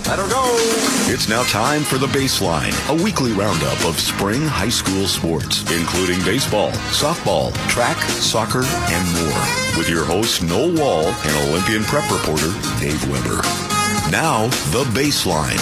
Let her go. It's now time for The Baseline, a weekly roundup of spring high school sports, including baseball, softball, track, soccer, and more. With your host, Noel Wall, and Olympian prep reporter, Dave Weber. Now, The Baseline.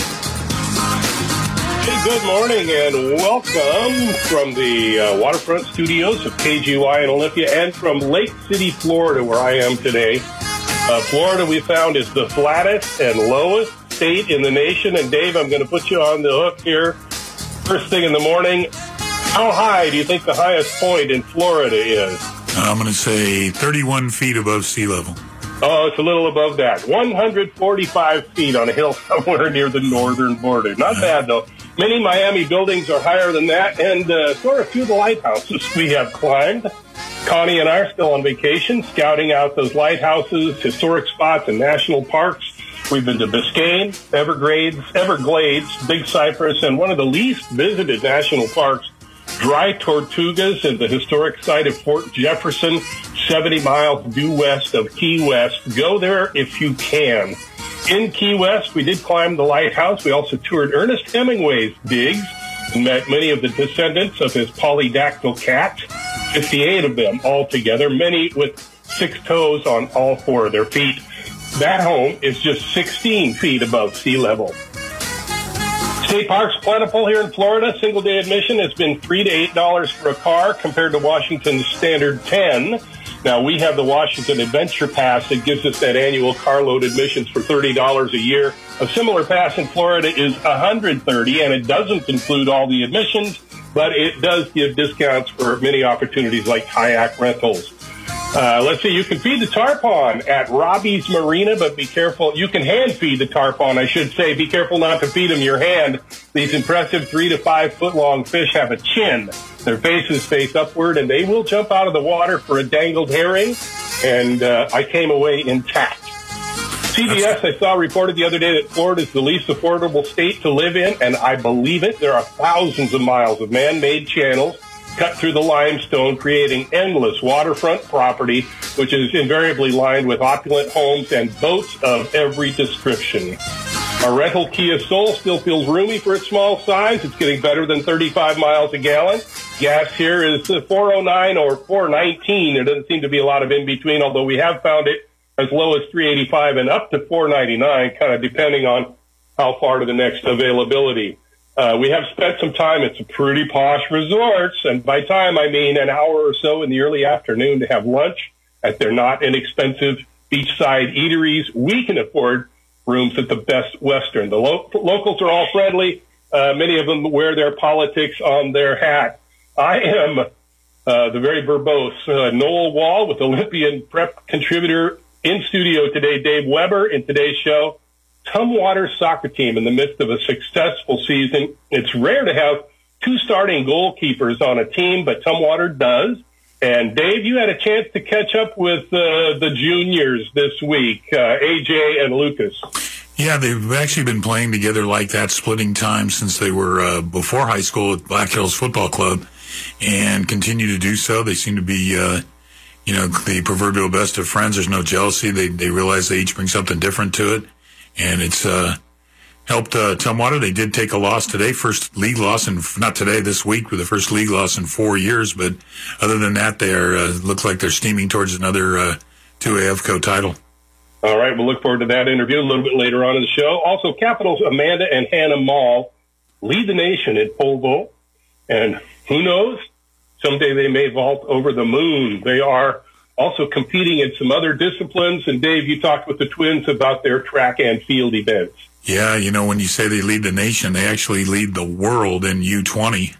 Hey, good morning and welcome from the waterfront studios of KGY in Olympia and from Lake City, Florida, where I am today. Florida, we found, is the flattest and lowest state in the nation. And Dave, I'm going to put you on the hook here. First thing in the morning, how high do you think the highest point in Florida is? I'm going to say 31 feet above sea level. Oh, it's a little above that. 145 feet on a hill somewhere near the northern border. Not bad, though. Many Miami buildings are higher than that, and so are a few of the lighthouses we have climbed. Connie and I are still on vacation, scouting out those lighthouses, historic spots, and national parks. We've been to Biscayne, Everglades, Big Cypress, and one of the least visited national parks, Dry Tortugas, and the historic site of Fort Jefferson, 70 miles due west of Key West. Go there if you can. In Key West, we did climb the lighthouse. We also toured Ernest Hemingway's digs and met many of the descendants of his polydactyl cat, 58 of them altogether, many with 6 toes on all 4 of their feet. That home is just 16 feet above sea level. State parks plentiful here in Florida. Single-day admission has been $3 to $8 for a car compared to Washington's standard $10. Now, we have the Washington Adventure Pass that gives us that annual carload admissions for $30 a year. A similar pass in Florida is $130, and it doesn't include all the admissions, but it does give discounts for many opportunities like kayak rentals. Let's see, you can feed the tarpon at Robbie's Marina, but be careful. You can hand feed the tarpon, I should say. Be careful not to feed them your hand. These impressive 3 to 5 foot long fish have a chin. Their faces face upward, and they will jump out of the water for a dangled herring, and I came away intact. CBS, I saw, reported the other day that Florida is the least affordable state to live in, and I believe it. There are thousands of miles of man-made channels cut through the limestone, creating endless waterfront property, which is invariably lined with opulent homes and boats of every description. Our rental Kia Soul still feels roomy for its small size. It's getting better than 35 miles a gallon. Gas here is $4.09 or $4.19. There doesn't seem to be a lot of in-between, although we have found it as low as $3.85 and up to $4.99, kind of depending on how far to the next availability. We have spent some time at some pretty posh resorts, and by time I mean an hour or so in the early afternoon to have lunch at their not inexpensive beachside eateries. We can afford rooms at the Best Western. The locals are all friendly. Many of them wear their politics on their hat. I am the very verbose Noel Wall with Olympian prep contributor in studio today, Dave Weber. In today's show, Tumwater soccer team in the midst of a successful season. It's rare to have 2 starting goalkeepers on a team, but Tumwater does. And Dave, you had a chance to catch up with the juniors this week, AJ and Lucas. Yeah, they've actually been playing together like that, splitting time since they were before high school at Black Hills Football Club, and continue to do so. They seem to be, the proverbial best of friends. There's no jealousy. They realize they each bring something different to it. And it's helped Tumwater. They did take a loss today, first league loss, this week, with the first league loss in 4 years. But other than that, they look like they're steaming towards another 2A FCO title. All right, we'll look forward to that interview a little bit later on in the show. Also, Capitals Amanda and Hannah Mall lead the nation in pole vault. And who knows, someday they may vault over the moon. They are also competing in some other disciplines. And Dave, you talked with the twins about their track and field events. Yeah, when you say they lead the nation, they actually lead the world in U20.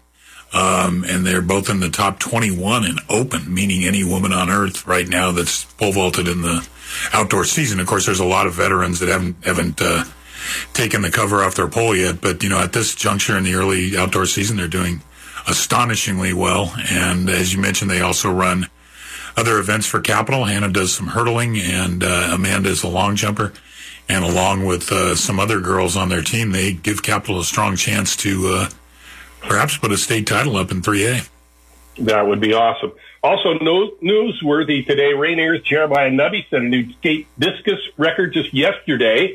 And they're both in the top 21 in open, meaning any woman on earth right now that's pole vaulted in the outdoor season. Of course, there's a lot of veterans that haven't taken the cover off their pole yet. But, at this juncture in the early outdoor season, they're doing astonishingly well. And as you mentioned, they also run other events for Capital. Hannah does some hurdling, and Amanda is a long jumper. And along with some other girls on their team, they give Capital a strong chance to perhaps put a state title up in 3A. That would be awesome. Also newsworthy today, Rainier's Jeremiah Nubby set a new skate discus record just yesterday.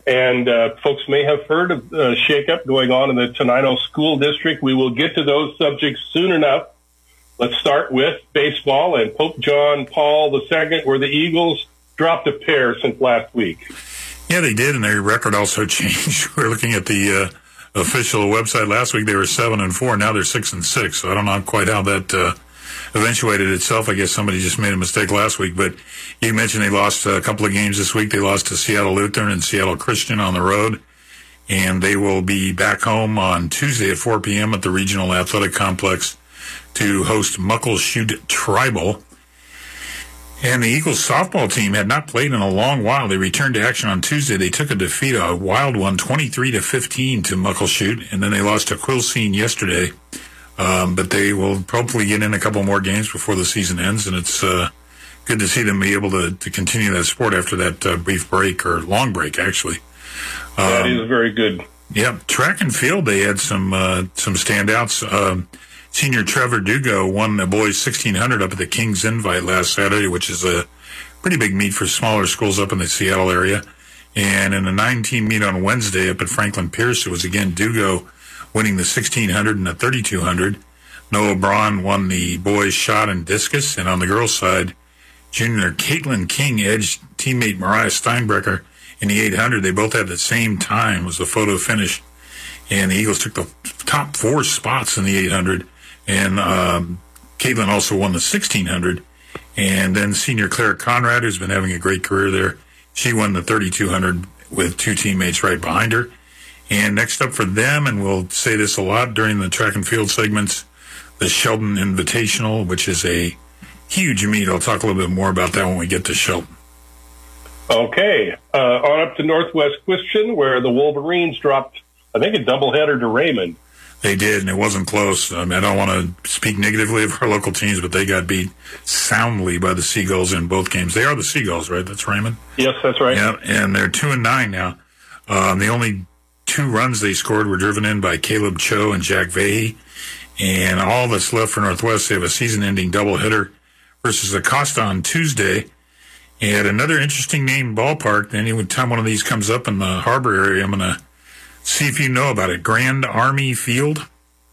And folks may have heard of the shakeup going on in the Tenino School District. We will get to those subjects soon enough. Let's start with baseball and Pope John Paul II, where the Eagles dropped a pair since last week. Yeah, they did, and their record also changed. We're looking at the official website last week. They were 7-4. Now they're 6-6. So I don't know quite how that eventuated itself. I guess somebody just made a mistake last week. But you mentioned they lost a couple of games this week. They lost to Seattle Lutheran and Seattle Christian on the road. And they will be back home on Tuesday at 4 p.m. at the Regional Athletic Complex to host Muckleshoot Tribal. And the Eagles softball team had not played in a long while. They returned to action on Tuesday. They took a defeat, a wild one, 23-15 to Muckleshoot, and then they lost to Quilcene yesterday. But they will probably get in a couple more games before the season ends, and it's good to see them be able to continue that sport after that brief break, or long break, actually. That is very good. Yep. Track and field, they had some standouts. Senior Trevor Dugo won the boys 1600 up at the King's Invite last Saturday, which is a pretty big meet for smaller schools up in the Seattle area. And in a 9-team meet on Wednesday up at Franklin Pierce, it was again Dugo winning the 1600 and the 3200. Noah Braun won the boys shot and discus. And on the girls' side, junior Caitlin King edged teammate Mariah Steinbrecher in the 800. They both had the same time, was the photo finish. And the Eagles took the top 4 spots in the 800. And Caitlin also won the 1600. And then senior Claire Conrad, who's been having a great career there, she won the 3200 with 2 teammates right behind her. And next up for them, and we'll say this a lot during the track and field segments, the Shelton Invitational, which is a huge meet. I'll talk a little bit more about that when we get to Shelton. Okay. On up to Northwest Christian, where the Wolverines dropped, I think, a doubleheader to Raymond. They did, and it wasn't close. I mean, I don't want to speak negatively of our local teams, but they got beat soundly by the Seagulls in both games. They are the Seagulls, right? That's Raymond? Yes, that's right. Yeah, and they're 2-9 now. The only 2 runs they scored were driven in by Caleb Cho and Jack Vahey. And all that's left for Northwest, they have a season-ending doubleheader versus Acosta on Tuesday. And another interesting named ballpark, any time one of these comes up in the harbor area, I'm going to see if you know about it. Grand Army Field.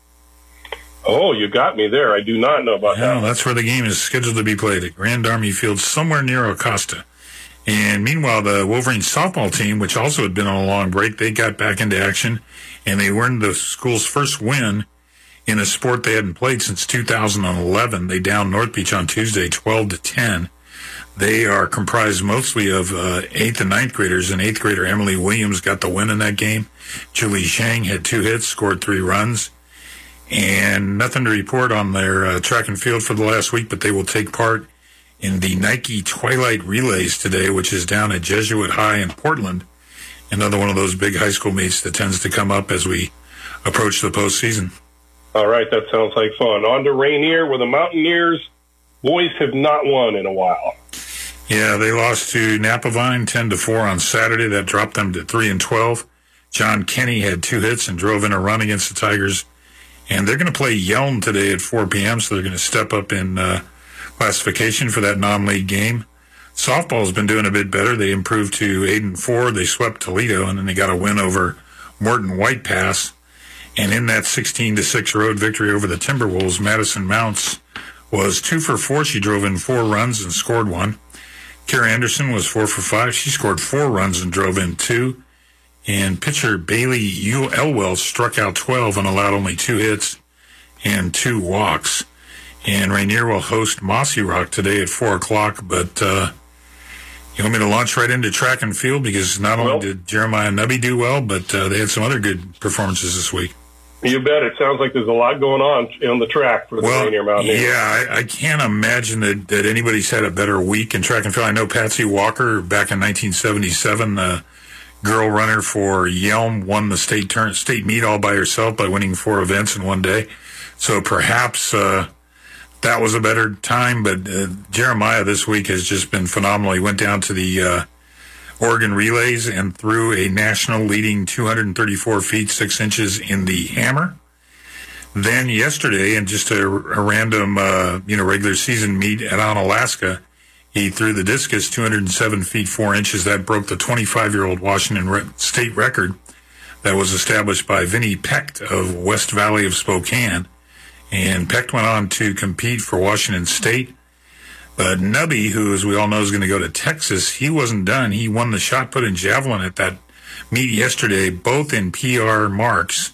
Oh, you got me there. I do not know about that. That's where the game is scheduled to be played, at Grand Army Field, somewhere near Acosta. And meanwhile, the Wolverines softball team, which also had been on a long break, they got back into action, and they earned the school's first win in a sport they hadn't played since 2011. They downed North Beach on Tuesday, 12-10. They are comprised mostly of 8th and 9th graders, and 8th grader Emily Williams got the win in that game. Julie Shang had 2 hits, scored 3 runs. And nothing to report on their track and field for the last week, but they will take part in the Nike Twilight Relays today, which is down at Jesuit High in Portland. Another one of those big high school meets that tends to come up as we approach the postseason. All right, that sounds like fun. On to Rainier, where the Mountaineers boys have not won in a while. Yeah, they lost to Napavine 10-4 on Saturday. That dropped them to 3-12. John Kenny had 2 hits and drove in a run against the Tigers. And they're going to play Yelm today at 4 p.m., so they're going to step up in classification for that non-league game. Softball's been doing a bit better. They improved to 8-4. They swept Toledo, and then they got a win over Morton White Pass. And in that 16-6 road victory over the Timberwolves, Madison Mounts was 2 for 4. She drove in 4 runs and scored 1. Kara Anderson was 4 for 5. She scored 4 runs and drove in 2. And pitcher Bailey Elwell struck out 12 and allowed only 2 hits and 2 walks. And Rainier will host Mossy Rock today at 4 o'clock. But you want me to launch right into track and field? Because not only did Jeremiah Nubby do well, but they had some other good performances this week. You bet. It sounds like there's a lot going on the track for the Rainier Mountaineers. Yeah, I can't imagine that anybody's had a better week in track and field. I know Patsy Walker, back in 1977, the girl runner for Yelm, won the state meet all by herself by winning 4 events in one day. So perhaps that was a better time. But Jeremiah this week has just been phenomenal. He went down to the Oregon Relays and threw a national leading 234 feet 6 inches in the hammer. Then yesterday, in just a random regular season meet at Onalaska, He threw the discus 207 feet 4 inches. That broke the 25-year-old Washington state record that was established by Vinnie Pecht of West Valley of Spokane. And Pecht went on to compete for Washington State. But Nubby, who, as we all know, is going to go to Texas, he wasn't done. He won the shot put and javelin at that meet yesterday, both in PR marks.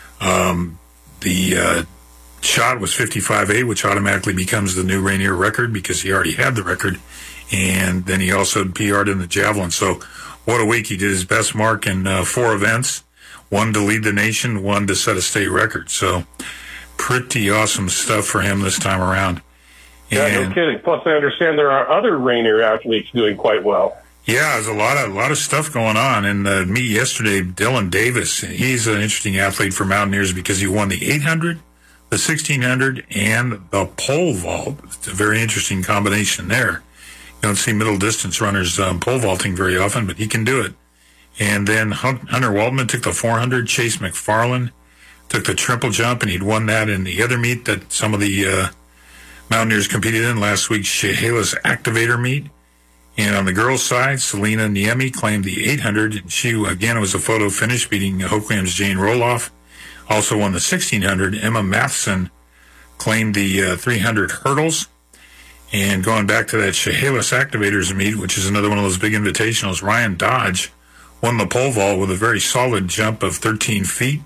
The shot was 55.8, which automatically becomes the new Rainier record because he already had the record. And then he also PR'd in the javelin. So what a week. He did his best mark in 4 events, one to lead the nation, one to set a state record. So pretty awesome stuff for him this time around. Yeah, no kidding. Plus, I understand there are other Rainier athletes doing quite well. Yeah, there's a lot of stuff going on. In the meet yesterday, Dylan Davis, he's an interesting athlete for Mountaineers because he won the 800, the 1600, and the pole vault. It's a very interesting combination there. You don't see middle distance runners pole vaulting very often, but he can do it. And then Hunter Waldman took the 400. Chase McFarland took the triple jump, and he'd won that in the other meet that some of the Mountaineers competed in last week's Chehalis Activator meet. And on the girls' side, Selena Niemi claimed the 800. And she, again, was a photo finish, beating Hoquiam's Jane Roloff. Also won the 1600. Emma Matheson claimed the 300 hurdles. And going back to that Chehalis Activators meet, which is another one of those big invitationals, Ryan Dodge won the pole vault with a very solid jump of 13 feet.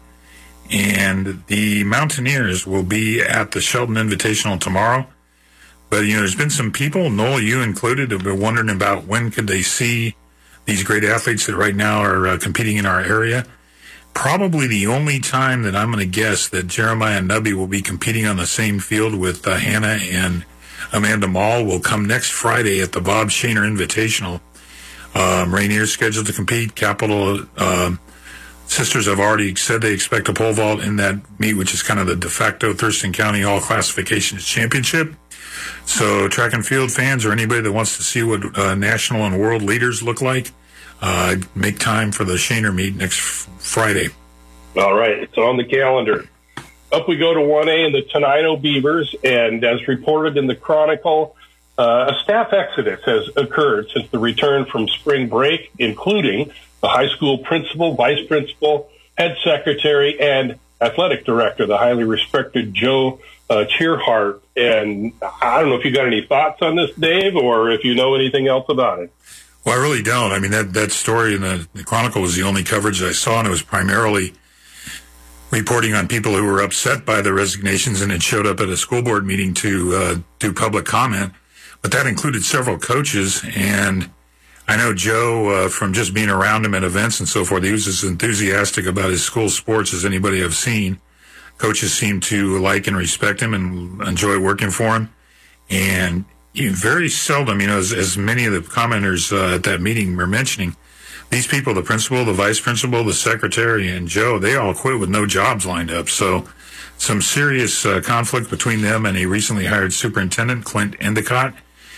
And the Mountaineers will be at the Shelton Invitational tomorrow. But, there's been some people, Noel, you included, have been wondering about when could they see these great athletes that right now are competing in our area. Probably the only time that I'm going to guess that Jeremiah Nubby will be competing on the same field with Hannah and Amanda Mall will come next Friday at the Bob Shaner Invitational. Rainier's scheduled to compete. Capital Sisters have already said they expect a pole vault in that meet, which is kind of the de facto Thurston County All Classifications Championship. So track and field fans or anybody that wants to see what national and world leaders look like, make time for the Shaner meet next Friday. All right, it's on the calendar. Up we go to 1A in the Tenino Beavers, and as reported in the Chronicle, a staff exodus has occurred since the return from spring break, including the high school principal, vice principal, head secretary, and athletic director, the highly respected Joe Cheerhart. And I don't know if you got any thoughts on this, Dave, or if you know anything else about it. Well, I really don't. I mean, that story in the Chronicle was the only coverage I saw, and it was primarily reporting on people who were upset by the resignations and had showed up at a school board meeting to do public comment. But that included several coaches, and I know Joe, from just being around him at events and so forth, he was as enthusiastic about his school sports as anybody I've seen. Coaches seem to like and respect him and enjoy working for him. And very seldom, as many of the commenters at that meeting were mentioning, these people, the principal, the vice principal, the secretary, and Joe, they all quit with no jobs lined up. So some serious conflict between them and a recently hired superintendent, Clint Endicott.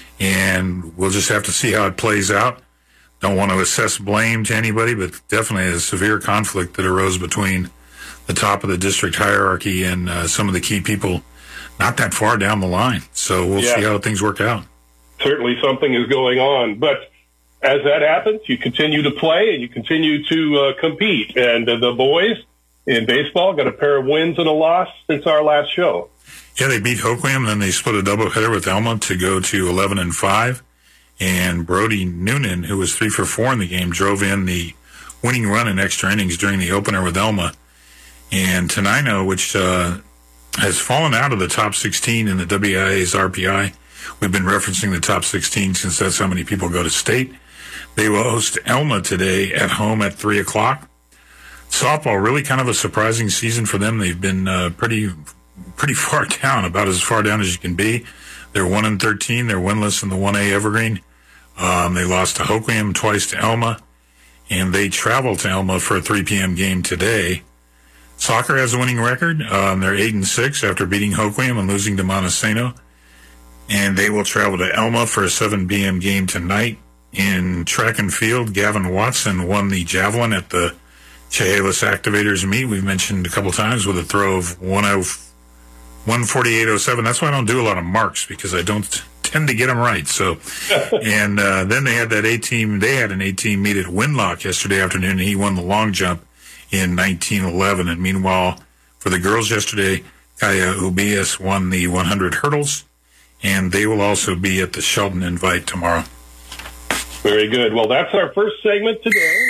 And we'll just have to see how it plays out. Don't want to assess blame to anybody, but definitely a severe conflict that arose between the top of the district hierarchy and some of the key people not that far down the line. So we'll see how things work out. Certainly something is going on. But as that happens, you continue to play and you continue to compete. And the boys in baseball got a pair of wins and a loss since our last show. Yeah, they beat Hoquiam, then they split a doubleheader with Elma to go to 11-5. And Brody Noonan, who was 3 for 4 in the game, drove in the winning run in extra innings during the opener with Elma. And Tenino, which has fallen out of the top 16 in the WIA's RPI. We've been referencing the top 16 since that's how many people go to state. They will host Elma today at home at 3 o'clock. Softball, really kind of a surprising season for them. They've been pretty far down, about as far down as you can be. They're 1-13. They're winless in the 1A Evergreen. They lost to Hoquiam, twice to Elma, and they travel to Elma for a 3 p.m. game today. Soccer has a winning record. They're 8-6 after beating Hoquiam and losing to Montesano. And they will travel to Elma for a 7 p.m. game tonight. In track and field, Gavin Watson won the javelin at the Chehalis Activators meet. We've mentioned a couple times with a throw of 148.07. That's why I don't do a lot of marks, because I don't tend to get them right. So, and then they had that A-team. They had an A-team meet at Winlock yesterday afternoon, and he won the long jump in 1911. And meanwhile, for the girls yesterday, Kaya Ubias won the 100 hurdles, and they will also be at the Shelton Invite tomorrow. Very good. Well, that's our first segment today.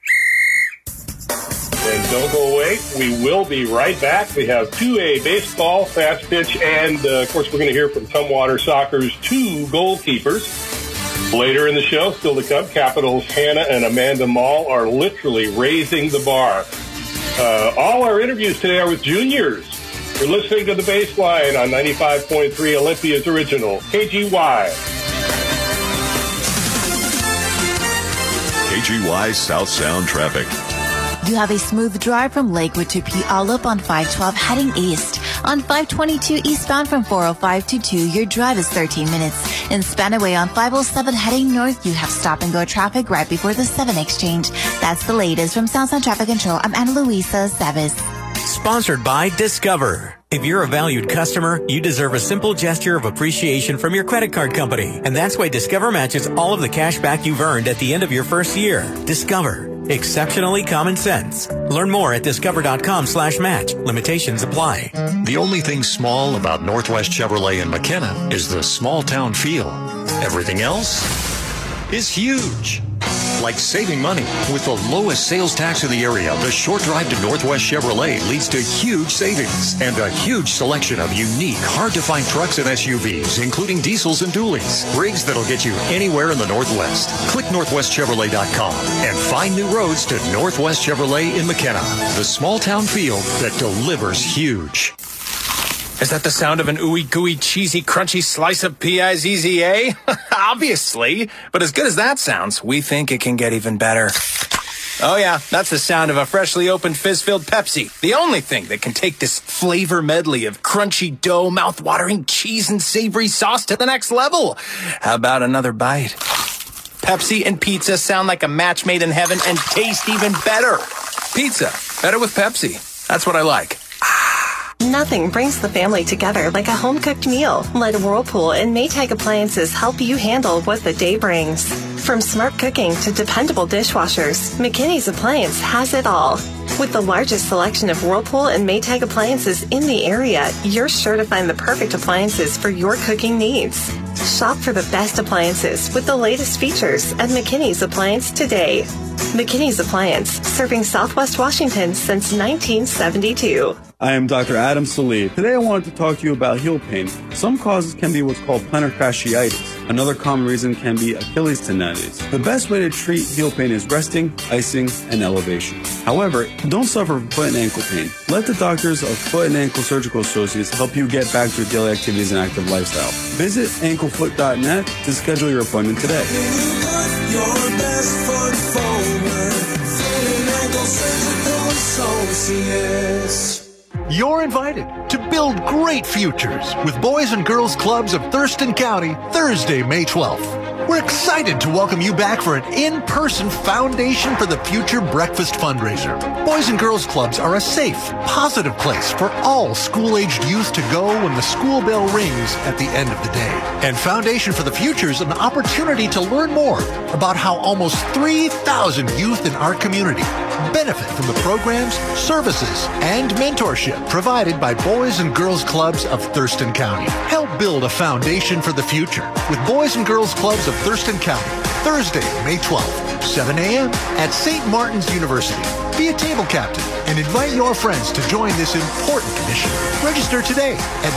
And don't go away. We will be right back. We have 2A baseball, fast pitch, and, of course, we're going to hear from Tumwater Soccer's 2 goalkeepers. Later in the show, still to come, Capitals Hannah and Amanda Mall are literally raising the bar. All our interviews today are with juniors. You're listening to The Baseline on 95.3 Olympia's original KGY. KGY South Sound traffic. You have a smooth drive from Lakewood to Puyallup on 512 heading east. On 522 eastbound from 405 to 2, your drive is 13 minutes. In Spanaway on 507 heading north, you have stop-and-go traffic right before the 7 exchange. That's the latest from South Sound Traffic Control. I'm Ana Luisa Sabes. Sponsored by Discover. If you're a valued customer, you deserve a simple gesture of appreciation from your credit card company. And that's why Discover matches all of the cash back you've earned at the end of your first year. Discover. Exceptionally common sense. Learn more at discover.com/match. Limitations apply. The only thing small about Northwest Chevrolet in McKenna is the small town feel. Everything else is huge. Like saving money. With the lowest sales tax in the area, the short drive to Northwest Chevrolet leads to huge savings and a huge selection of unique, hard-to-find trucks and SUVs, including diesels and dualies. Rigs that'll get you anywhere in the Northwest. Click northwestchevrolet.com and find new roads to Northwest Chevrolet in McKenna. The small-town feel that delivers huge. Is that the sound of an ooey gooey cheesy crunchy slice of P-I-Z-Z-A? Obviously. But as good as that sounds, we think it can get even better. Oh yeah, that's the sound of a freshly opened fizz-filled Pepsi. The only thing that can take this flavor medley of crunchy dough, mouth-watering cheese, and savory sauce to the next level. How about another bite? Pepsi and pizza sound like a match made in heaven and taste even better. Pizza, better with Pepsi. That's what I like. Nothing brings the family together like a home-cooked meal. Let Whirlpool and Maytag appliances help you handle what the day brings. From smart cooking to dependable dishwashers, McKinney's Appliance has it all. With the largest selection of Whirlpool and Maytag appliances in the area, you're sure to find the perfect appliances for your cooking needs. Shop for the best appliances with the latest features at McKinney's Appliance today. McKinney's Appliance, serving Southwest Washington since 1972. I am Dr. Adam Salih. Today I wanted to talk to you about heel pain. Some causes can be what's called plantar fasciitis. Another common reason can be Achilles tendonitis. The best way to treat heel pain is resting, icing, and elevation. However, don't suffer from foot and ankle pain. Let the doctors of Foot and Ankle Surgical Associates help you get back to your daily activities and active lifestyle. Visit anklefoot.net to schedule your appointment today. Your best foot forward. Foot and Ankle Surgical Associates. You're invited to build great futures with Boys and Girls Clubs of Thurston County, Thursday, May 12th. We're excited to welcome you back for an in-person Foundation for the Future breakfast fundraiser. Boys and Girls Clubs are a safe, positive place for all school-aged youth to go when the school bell rings at the end of the day. And Foundation for the Future is an opportunity to learn more about how almost 3,000 youth in our community benefit from the programs, services, and mentorship provided by Boys and Girls Clubs of Thurston County. Help build a foundation for the future with Boys and Girls Clubs of Thurston County, Thursday, May 12th, 7 a.m. at St. Martin's University. Be a table captain and invite your friends to join this important mission. Register today at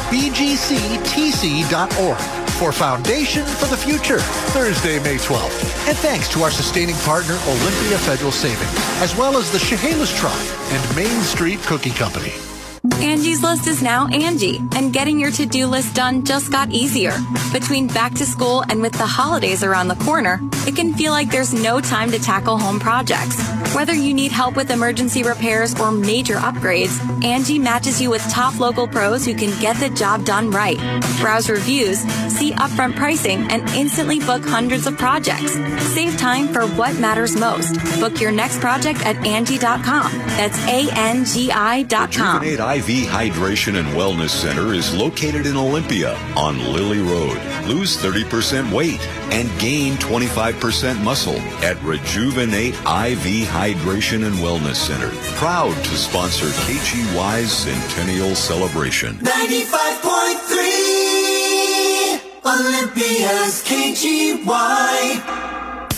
bgctc.org for Foundation for the Future, Thursday, May 12th. And thanks to our sustaining partner, Olympia Federal Savings, as well as the Chehalis Tribe and Main Street Cookie Company. Angie's List is now Angie, and getting your to-do list done just got easier. Between back to school and with the holidays around the corner, it can feel like there's no time to tackle home projects. Whether you need help with emergency repairs or major upgrades, Angie matches you with top local pros who can get the job done right. Browse reviews, see upfront pricing, and instantly book hundreds of projects. Save time for what matters most. Book your next project at Angie.com. That's ANGI.com. Rejuvenate IV Hydration and Wellness Center is located in Olympia on Lily Road. Lose 30% weight and gain 25% muscle at Rejuvenate IV Hydration and Wellness Center. Proud to sponsor KGY's Centennial Celebration. 95.3 Olympia's KGY.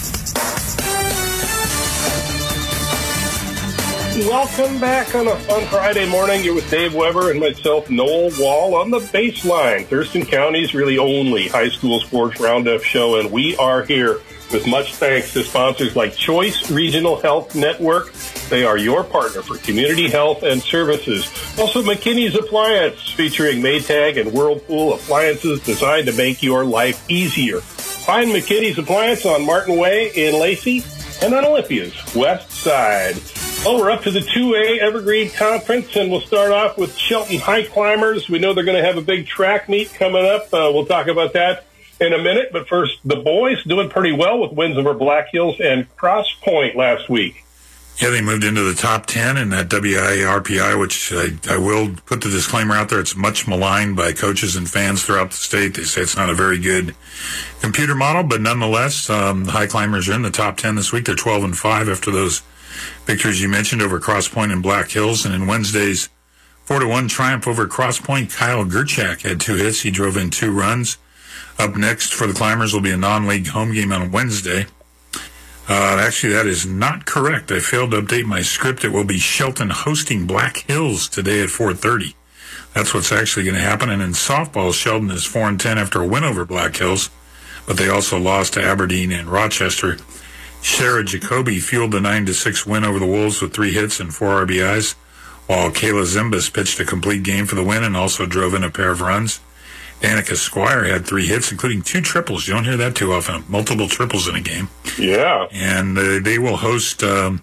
Welcome back on a fun Friday morning. You're with Dave Weber and myself, Noel Wall, on the Baseline, Thurston County's really only high school sports roundup show, and we are here with much thanks to sponsors like Choice Regional Health Network. They are your partner for community health and services. Also, McKinney's Appliance, featuring Maytag and Whirlpool appliances designed to make your life easier. Find McKinney's Appliance on Martin Way in Lacey and on Olympia's west side. Well, we're up to the 2A Evergreen Conference, and we'll start off with Shelton High Climbers. We know they're going to have a big track meet coming up. We'll talk about that in a minute. But first, the boys doing pretty well with wins over Black Hills and Cross Point last week. Yeah, they moved into the top 10 in that WIRPI, which I will put the disclaimer out there. It's much maligned by coaches and fans throughout the state. They say it's not a very good computer model, but nonetheless, the High Climbers are in the top 10 this week. They're 12-5 after those victories you mentioned over Cross Point and Black Hills. And in Wednesday's 4-1 triumph over Cross Point, Kyle Gerchak had 2 hits. He drove in 2 runs. Up next for the Climbers will be a non-league home game on Wednesday. Actually, that is not correct. I failed to update my script. It will be Shelton hosting Black Hills today at 4:30. That's what's actually going to happen. And in softball, Shelton is 4-10 after a win over Black Hills, but they also lost to Aberdeen and Rochester. Sarah Jacoby fueled the 9-6 win over the Wolves with 3 hits and 4 RBIs, while Kayla Zimbas pitched a complete game for the win and also drove in a pair of runs. Danica Squire had 3 hits, including 2 triples. You don't hear that too often. Multiple triples in a game. Yeah. And they will host one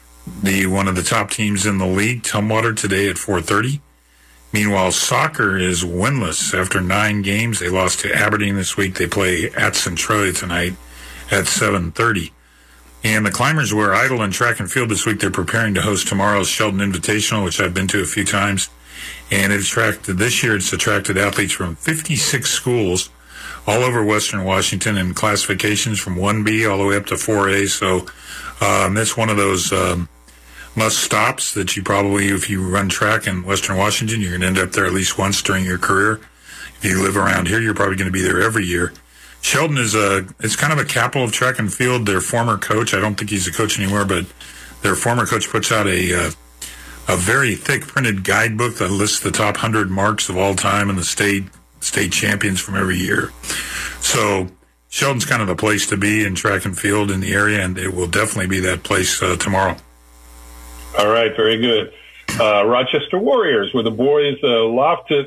of the top teams in the league, Tumwater, today at 4:30. Meanwhile, soccer is winless after 9 games. They lost to Aberdeen this week. They play at Centralia tonight at 7:30. And the Climbers were idle in track and field this week. They're preparing to host tomorrow's Shelton Invitational, which I've been to a few times. And this year it's attracted athletes from 56 schools all over Western Washington in classifications from 1B all the way up to 4A. So it's one of those must-stops that you probably, if you run track in Western Washington, you're going to end up there at least once during your career. If you live around here, you're probably going to be there every year. Shelton it's kind of a capital of track and field. Their former coach, I don't think he's a coach anymore, but their former coach puts out a very thick printed guidebook that lists the top 100 marks of all time and the state champions from every year. So Shelton's kind of the place to be in track and field in the area, and it will definitely be that place tomorrow. All right, very good. Rochester Warriors, where the boys lost to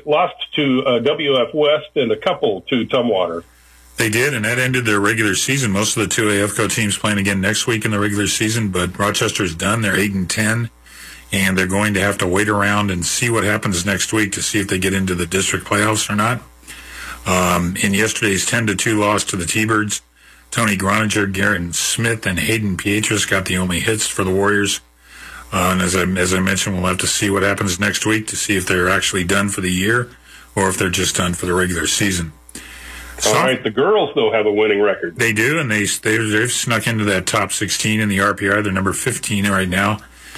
WF West and a couple to Tumwater. They did, and that ended their regular season. Most of the 2A FCO teams playing again next week in the regular season, but Rochester's done. They're 8-10. And they're going to have to wait around and see what happens next week to see if they get into the district playoffs or not. In yesterday's 10-2 loss to the T-Birds, Tony Groninger, Garrett Smith, and Hayden Pietras got the only hits for the Warriors. And as I mentioned, we'll have to see what happens next week to see if they're actually done for the year or if they're just done for the regular season. All right, the girls, though, have a winning record. They do, and they've snuck into that top 16 in the RPI. They're number 15 right now.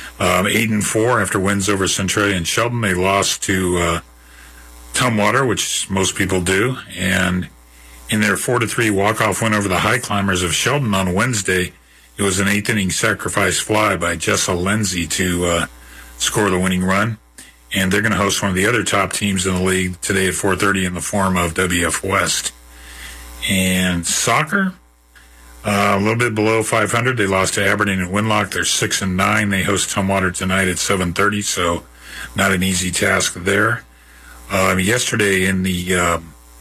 8-4 after wins over Centralia and Shelton. They lost to Tumwater, which most people do, and in their 4-3 walk-off win over the High Climbers of Shelton on Wednesday, it was an 8th-inning sacrifice fly by Jessa Lenzi to score the winning run, and they're going to host one of the other top teams in the league today at 4:30 in the form of WF West. And soccer, a little bit below 500. They lost to Aberdeen and Winlock. They're 6-9. They host Tumwater tonight at 7:30, so not an easy task there. Yesterday in the I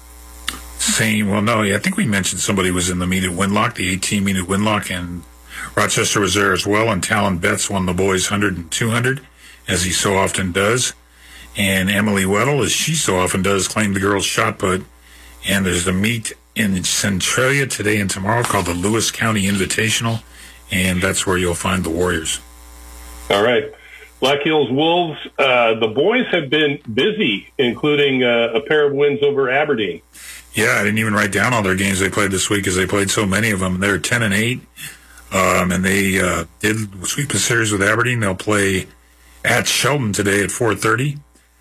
think we mentioned somebody was in the meet at Winlock, the 18 meet at Winlock, and Rochester was there as well, and Talon Betts won the boys 100 and 200, as he so often does. And Emily Weddle, as she so often does, claimed the girls' shot put. And there's a meet in Centralia today and tomorrow called the Lewis County Invitational, and that's where you'll find the Warriors. All right. Black Hills Wolves, the boys have been busy, including a pair of wins over Aberdeen. Yeah, I didn't even write down all their games they played this week because they played so many of them. They're 10-8, and they did sweep a series with Aberdeen. They'll play at Shelton today at 4:30.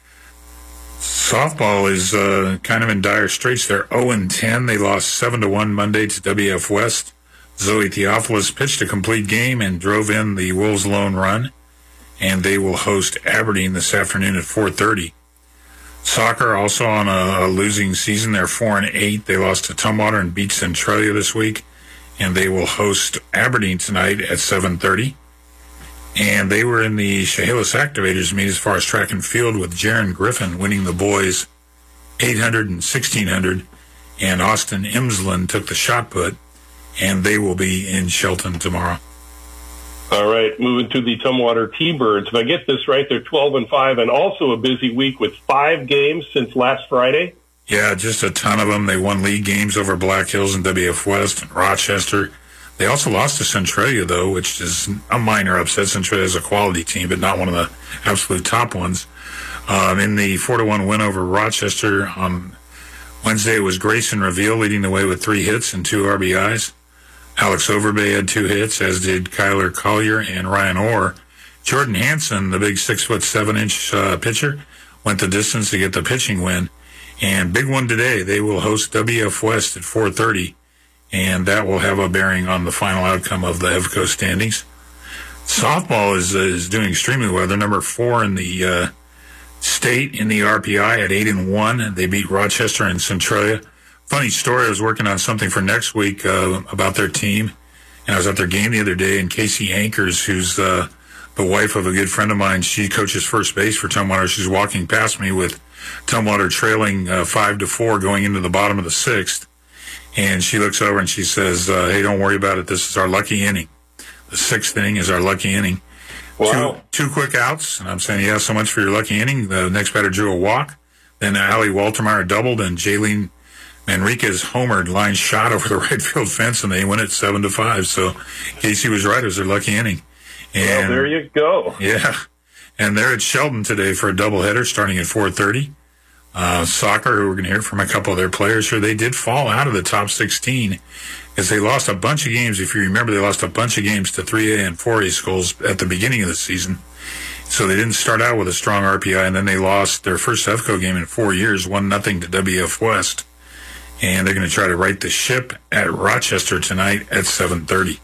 Softball is kind of in dire straits. They're 0-10. They lost 7-1 Monday to WF West. Zoe Theophilus pitched a complete game and drove in the Wolves' lone run, and they will host Aberdeen this afternoon at 4:30. Soccer also on a losing season. They're 4-8. They lost to Tumwater and beat Centralia this week, and they will host Aberdeen tonight at 7:30. And they were in the Chehalis Activators meet as far as track and field with Jaron Griffin winning the boys 800 and 1600, and Austin Imsland took the shot put, and they will be in Shelton tomorrow. All right, moving to the Tumwater T-Birds. If I get this right, they're 12-5, and also a busy week with 5 games since last Friday. Yeah, just a ton of them. They won league games over Black Hills and WF West and Rochester. They also lost to Centralia, though, which is a minor upset. Centralia is a quality team, but not one of the absolute top ones. In the 4-1 win over Rochester on Wednesday, it was Grayson Reveal leading the way with 3 hits and 2 RBIs. Alex Overbay had 2 hits, as did Kyler Collier and Ryan Orr. Jordan Hansen, the big 6'7" pitcher, went the distance to get the pitching win. And big one today, they will host WF West at 4:30, and that will have a bearing on the final outcome of the EVCO standings. Softball is doing extremely well. They're number 4 in the state in the RPI at 8-1. They beat Rochester and Centralia. Funny story, I was working on something for next week about their team, and I was at their game the other day, and Casey Ankers, who's the wife of a good friend of mine, she coaches first base for Tumwater. She's walking past me with Tumwater trailing 5-4 going into the bottom of the 6th, and she looks over and she says, hey, don't worry about it, this is our lucky inning. The 6th inning is our lucky inning. Wow. Two quick outs, and I'm saying, yeah, so much for your lucky inning. The next batter drew a walk, then Allie Waltermeyer doubled, and Jaylene Manriquez homered, line shot over the right field fence, and they win it 7-5. So Casey was right. It was their lucky inning. And, well, there you go. Yeah. And they're at Shelton today for a doubleheader starting at 4:30. Soccer, who we're going to hear from a couple of their players here, they did fall out of the top 16 because they lost a bunch of games. If you remember, they lost a bunch of games to 3A and 4A schools at the beginning of the season. So they didn't start out with a strong RPI, and then they lost their first EVCO game in 4 years, 1-0 to WF West. And they're going to try to right the ship at Rochester tonight at 7:30.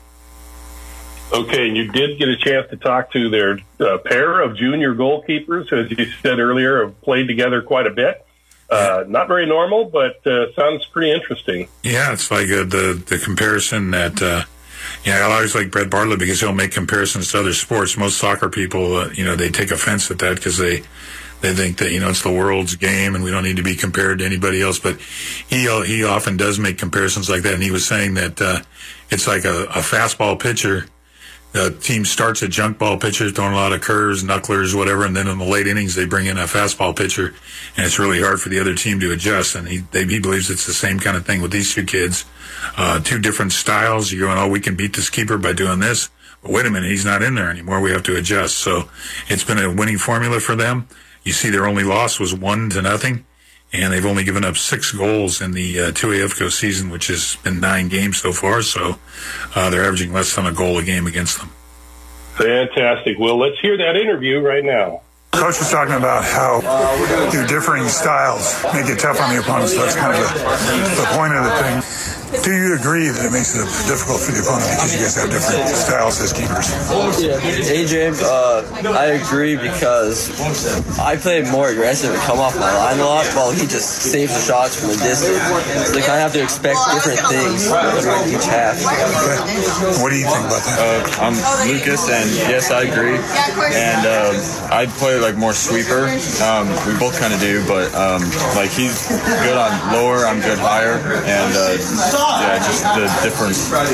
Okay, and you did get a chance to talk to their pair of junior goalkeepers, who, as you said earlier, have played together quite a bit. Not very normal, but sounds pretty interesting. Yeah, it's like the comparison that, I always like Brett Bartlett because he'll make comparisons to other sports. Most soccer people, they take offense at that because they think that, it's the world's game and we don't need to be compared to anybody else. But he often does make comparisons like that. And he was saying that it's like a fastball pitcher. The team starts a junk ball pitcher, throwing a lot of curves, knucklers, whatever, and then in the late innings they bring in a fastball pitcher, and it's really hard for the other team to adjust. And he believes it's the same kind of thing with these two kids. 2 different styles. You're going, we can beat this keeper by doing this. But wait a minute, he's not in there anymore. We have to adjust. So it's been a winning formula for them. You see their only loss was 1-0, and they've only given up 6 goals in the 2A EVCO season, which has been 9 games so far. So they're averaging less than a goal a game against them. Fantastic. Well, let's hear that interview right now. Coach was talking about how your differing styles make it tough on the opponents. So that's kind of the point of the thing. Do you agree that it makes it difficult for the opponent because you guys have different styles as keepers? Yeah, AJ, I agree because I play more aggressive and come off my line a lot while he just saves the shots from a distance. So they kind of have to expect different things during each half. Okay. What do you think about that? I'm Lucas, and yes, I agree. And I play more sweeper. We both kind of do, but he's good on lower, I'm good higher, and just the difference.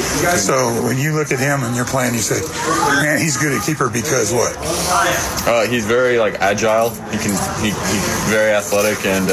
So when you look at him and you're playing, you say, man, he's good at keeper because what? He's very agile. He's very athletic and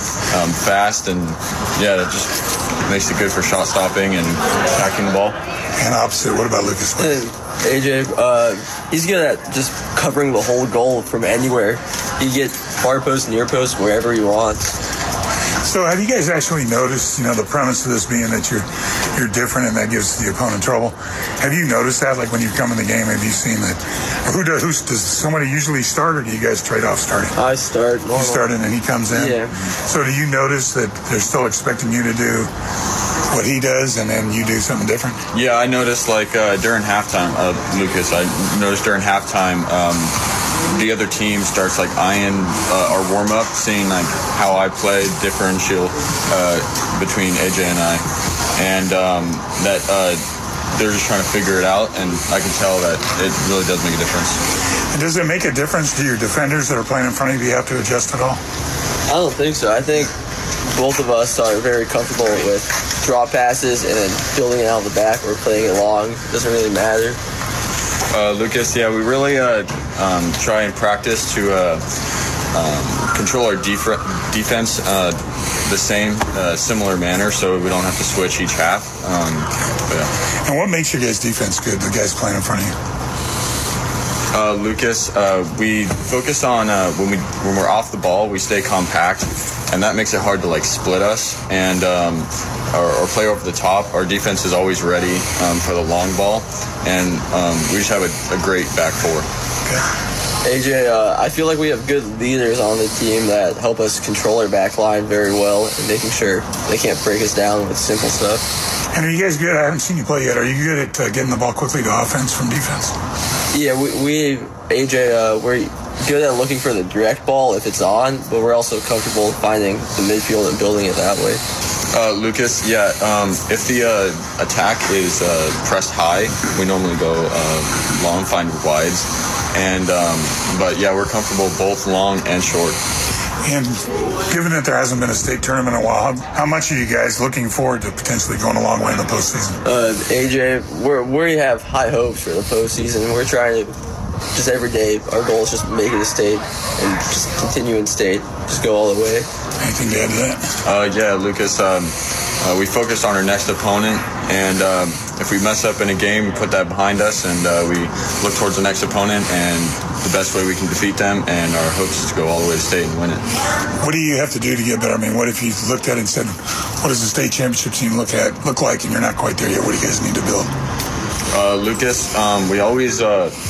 fast, and that just makes it good for shot stopping and attacking the ball. And opposite, what about Lucas? AJ, he's good at just covering the whole goal from anywhere. He can get far post, near post, wherever he wants. So have you guys actually noticed, the premise of this being that you're different and that gives the opponent trouble? Have you noticed that? Like when you come in the game, have you seen that? Or does somebody usually start, or do you guys trade off starting? I start. You start and then he comes in? Yeah. So do you notice that they're still expecting you to do what he does and then you do something different? Yeah, I noticed during halftime, Lucas, I noticed during halftime, the other team starts eyeing our warm-up, seeing how I play, differential between AJ and I, and that they're just trying to figure it out, and I can tell that it really does make a difference. And does it make a difference to your defenders that are playing in front of you? Do you have to adjust at all? I don't think so. I think both of us are very comfortable with draw passes and then building it out of the back or playing it long. It doesn't really matter. Lucas, yeah, we really try and practice to control our defense the same, similar manner, so we don't have to switch each half. Yeah. And what makes your guys' defense good, the guys playing in front of you? Lucas, we focus on when we're off the ball, we stay compact, and that makes it hard to split us and or play over the top. Our defense is always ready for the long ball, and we just have a great back four. Okay. AJ, I feel like we have good leaders on the team that help us control our back line very well and making sure they can't break us down with simple stuff. And are you guys good? I haven't seen you play yet. Are you good at getting the ball quickly to offense from defense? Yeah, AJ, we're good at looking for the direct ball if it's on, but we're also comfortable finding the midfield and building it that way. Lucas, yeah, if the attack is pressed high, we normally go long, find wides. And but yeah, we're comfortable both long and short. And given that there hasn't been a state tournament in a while, how much are you guys looking forward to potentially going a long way in the postseason? AJ, we have high hopes for the postseason. We're trying to just every day. Our goal is just make it a state and just continue in state. Just go all the way. Anything to add to that? Yeah, Lucas. We focus on our next opponent, and if we mess up in a game, we put that behind us, and we look towards the next opponent and the best way we can defeat them, and our hopes is to go all the way to state and win it. What do you have to do to get better? I mean, what if you looked at it and said, what does the state championship team look like, and you're not quite there yet? What do you guys need to build? Lucas, we always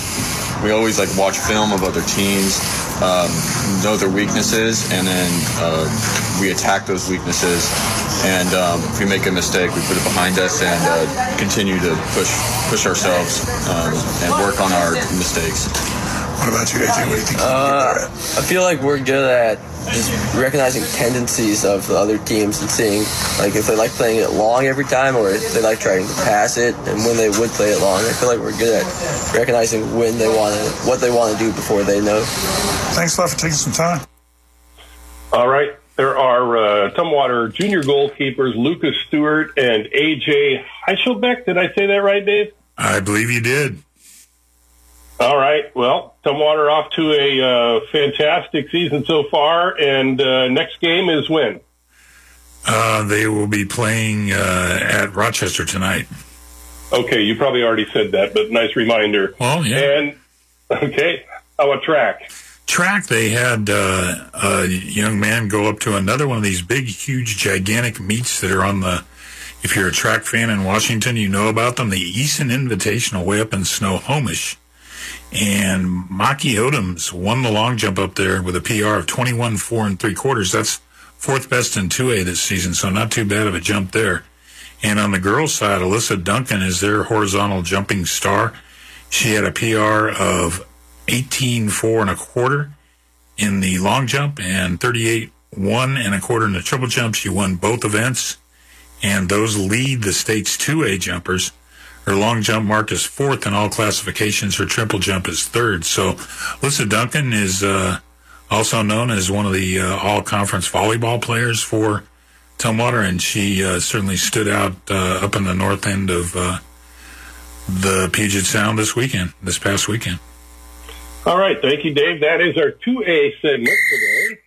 watch film of other teams, know their weaknesses, and then we attack those weaknesses. And if we make a mistake, we put it behind us and continue to push ourselves and work on our mistakes. What about you, AJ? What do you think you can get better at? I feel like we're good at just recognizing tendencies of the other teams and seeing if they like playing it long every time or if they like trying to pass it and when they would play it long. I feel like we're good at recognizing what they want to do before they know. Thanks a lot for taking some time. All right. There are Tumwater junior goalkeepers Lucas Stewart and AJ Heichelbeck. Did I say that right, Dave? I believe you did. All right. Well, Tumwater off to a fantastic season so far, and next game is when? They will be playing at Rochester tonight. Okay, you probably already said that, but nice reminder. Well, yeah. And, okay, how about track? Track, they had a young man go up to another one of these big, huge, gigantic meets that are on the, if you're a track fan in Washington, you know about them, the Eason Invitational way up in Snohomish. And Maki Odoms won the long jump up there with a PR of 21.4 3/4. That's fourth best in 2A this season, so not too bad of a jump there. And on the girls' side, Alyssa Duncan is their horizontal jumping star. She had a PR of 18.4 1/4 in the long jump and 38.1 1/4 in the triple jump. She won both events, and those lead the state's 2A jumpers. Her long jump marked as fourth in all classifications. Her triple jump is third. So Alyssa Duncan is also known as one of the all-conference volleyball players for Tumwater, and she certainly stood out up in the north end of the Puget Sound this past weekend. All right, thank you, Dave. That is our 2A segment today.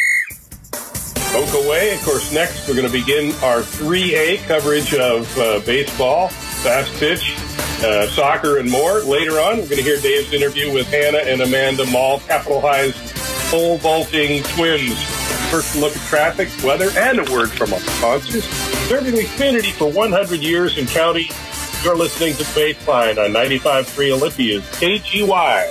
Don't go away. Of course, next we're going to begin our 3A coverage of baseball, fast pitch, soccer, and more. Later on, we're going to hear Dave's interview with Hannah and Amanda Mall, Capitol High's pole vaulting twins. First look at traffic, weather, and a word from our sponsors. Serving the community for 100 years in county. You're listening to Baseline on 95.3 Olympia's KGY.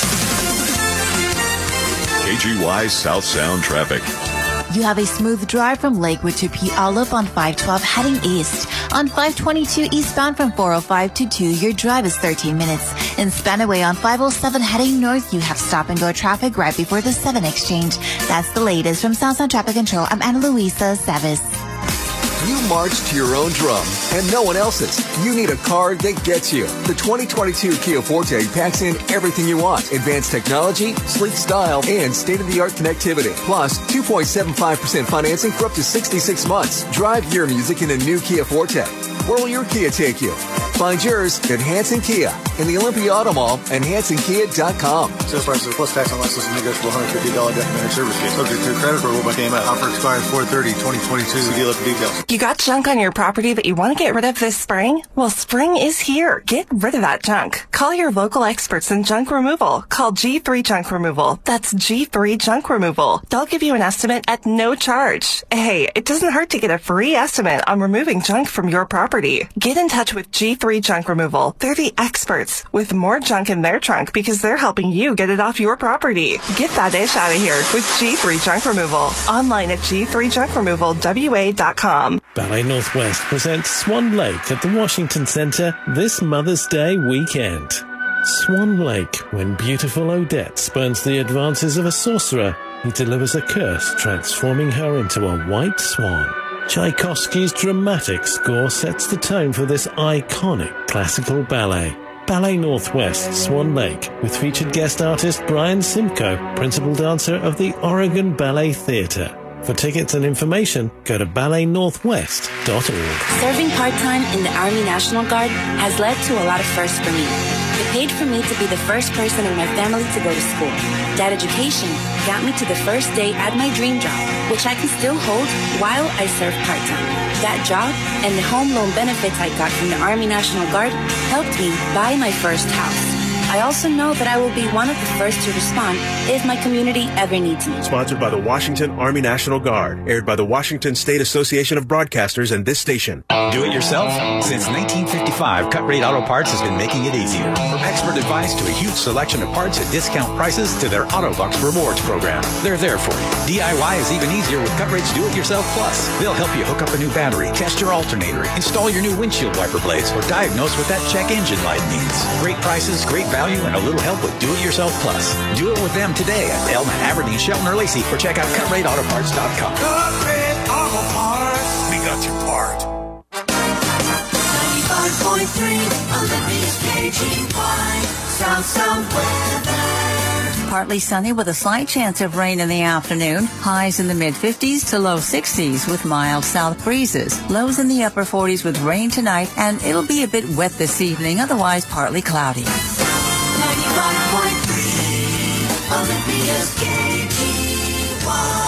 KGY South Sound traffic. You have a smooth drive from Lakewood to Puyallup on 512 heading east. On 522 eastbound from 405 to 2, your drive is 13 minutes. In Spanaway on 507 heading north, you have stop-and-go traffic right before the 7 exchange. That's the latest from South Sound Traffic Control. I'm Ana Luisa Savis. You march to your own drum and no one else's. You need a car that gets you. The 2022 Kia Forte packs in everything you want. Advanced technology, sleek style, and state-of-the-art connectivity. Plus, 2.75% financing for up to 66 months. Drive your music in a new Kia Forte. Where will your Kia take you? Find yours at Hanson Kia in the Olympia Auto Mall and HansonKia.com. Sales prices plus tax on license and negotiable $150 documentary service fee. Subject to credit approval by KMF. Offer expires 4/30/2022. See dealer for details. You got junk on your property that you want to get rid of this spring? Well, spring is here. Get rid of that junk. Call your local experts in junk removal. Call G3 Junk Removal. That's G3 Junk Removal. They'll give you an estimate at no charge. Hey, it doesn't hurt to get a free estimate on removing junk from your property. Get in touch with G3 Junk Removal. They're the experts with more junk in their trunk because they're helping you get it off your property. Get that ish out of here with G3 Junk Removal. Online at G3JunkRemovalWA.com. Ballet Northwest presents Swan Lake at the Washington Center this Mother's Day weekend. Swan Lake, when beautiful Odette spurns the advances of a sorcerer, he delivers a curse, transforming her into a white swan. Tchaikovsky's dramatic score sets the tone for this iconic classical ballet. Ballet Northwest, Swan Lake, with featured guest artist Brian Simcoe, principal dancer of the Oregon Ballet Theatre. For tickets and information, go to balletnorthwest.org. Serving part-time in the Army National Guard has led to a lot of firsts for me. It paid for me to be the first person in my family to go to school. That education got me to the first day at my dream job, which I can still hold while I serve part-time. That job and the home loan benefits I got from the Army National Guard helped me buy my first house. I also know that I will be one of the first to respond if my community ever needs me. Sponsored by the Washington Army National Guard. Aired by the Washington State Association of Broadcasters and this station. Do it yourself? Since 1955, Cut Rate Auto Parts has been making it easier. From expert advice to a huge selection of parts at discount prices to their Autobucks rewards program. They're there for you. DIY is even easier with Cut Rate's Do It Yourself Plus. They'll help you hook up a new battery, test your alternator, install your new windshield wiper blades, or diagnose what that check engine light means. Great prices, great value, and a little help with Do It Yourself Plus. Do it with them today at Elma, Aberdeen, Shelton, or Lacey, or check out CutRateAutoParts.com. Cut Rate Auto Parts. We got your part. 95.3 Olympia's KGY South Sound weather. Partly sunny with a slight chance of rain in the afternoon. Highs in the mid-50s to low 60s with mild south breezes. Lows in the upper 40s with rain tonight, and it'll be a bit wet this evening, otherwise partly cloudy. 95.3 Olympia's KGY.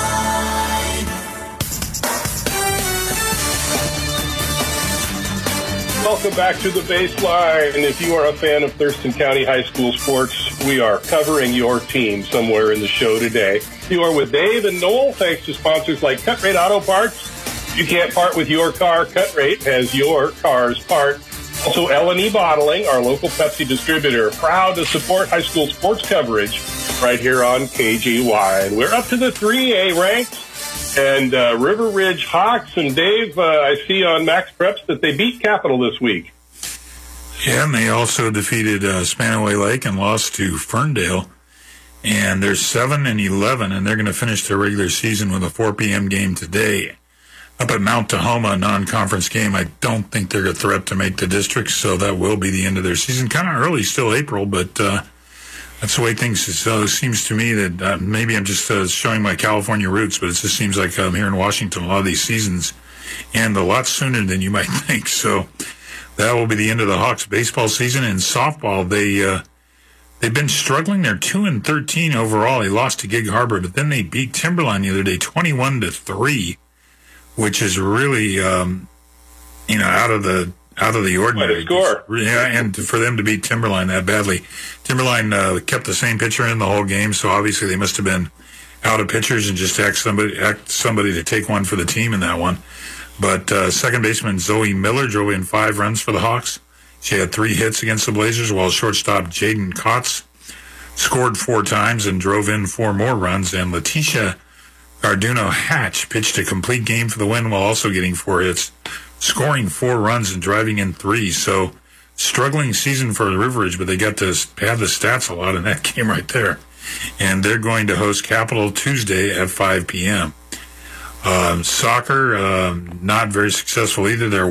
Welcome back to the Baseline. If you are a fan of Thurston County High School sports, we are covering your team somewhere in the show today. You are with Dave and Noel, thanks to sponsors like Cut Rate Auto Parts. You can't part with your car. Cut Rate has your car's part. Also, L&E Bottling, our local Pepsi distributor, proud to support high school sports coverage right here on KGY. And we're up to the 3A ranks. And River Ridge Hawks and Dave, I see on Max Preps that they beat Capital this week. Yeah, and they also defeated Spanaway Lake and lost to Ferndale. And they're 7-11, and they're going to finish their regular season with a 4 p.m. game today. Up at Mount Tahoma, a non-conference game. I don't think they're a threat to make the district, so that will be the end of their season. Kind of early, still April, but that's the way things so it seems to me that maybe I'm just showing my California roots, but it just seems like I'm here in Washington a lot of these seasons and a lot sooner than you might think. So that will be the end of the Hawks baseball season. And softball, they've been struggling. They're 2-13 overall. They lost to Gig Harbor, but then they beat Timberline the other day 21-3, which is really out of the ordinary. Quite a score. Yeah, and for them to beat Timberline that badly. Timberline kept the same pitcher in the whole game, so obviously they must have been out of pitchers and just ask somebody to take one for the team in that one. But second baseman Zoe Miller drove in 5 runs for the Hawks. She had 3 hits against the Blazers, while shortstop Jaden Kotz scored 4 times and drove in 4 more runs. And Letitia Garduno Hatch pitched a complete game for the win while also getting 4 hits, scoring 4 runs and driving in 3. So struggling season for River Ridge, but they got to have the stats a lot in that game right there. And they're going to host Capital Tuesday at 5 p.m. Soccer, not very successful either. They're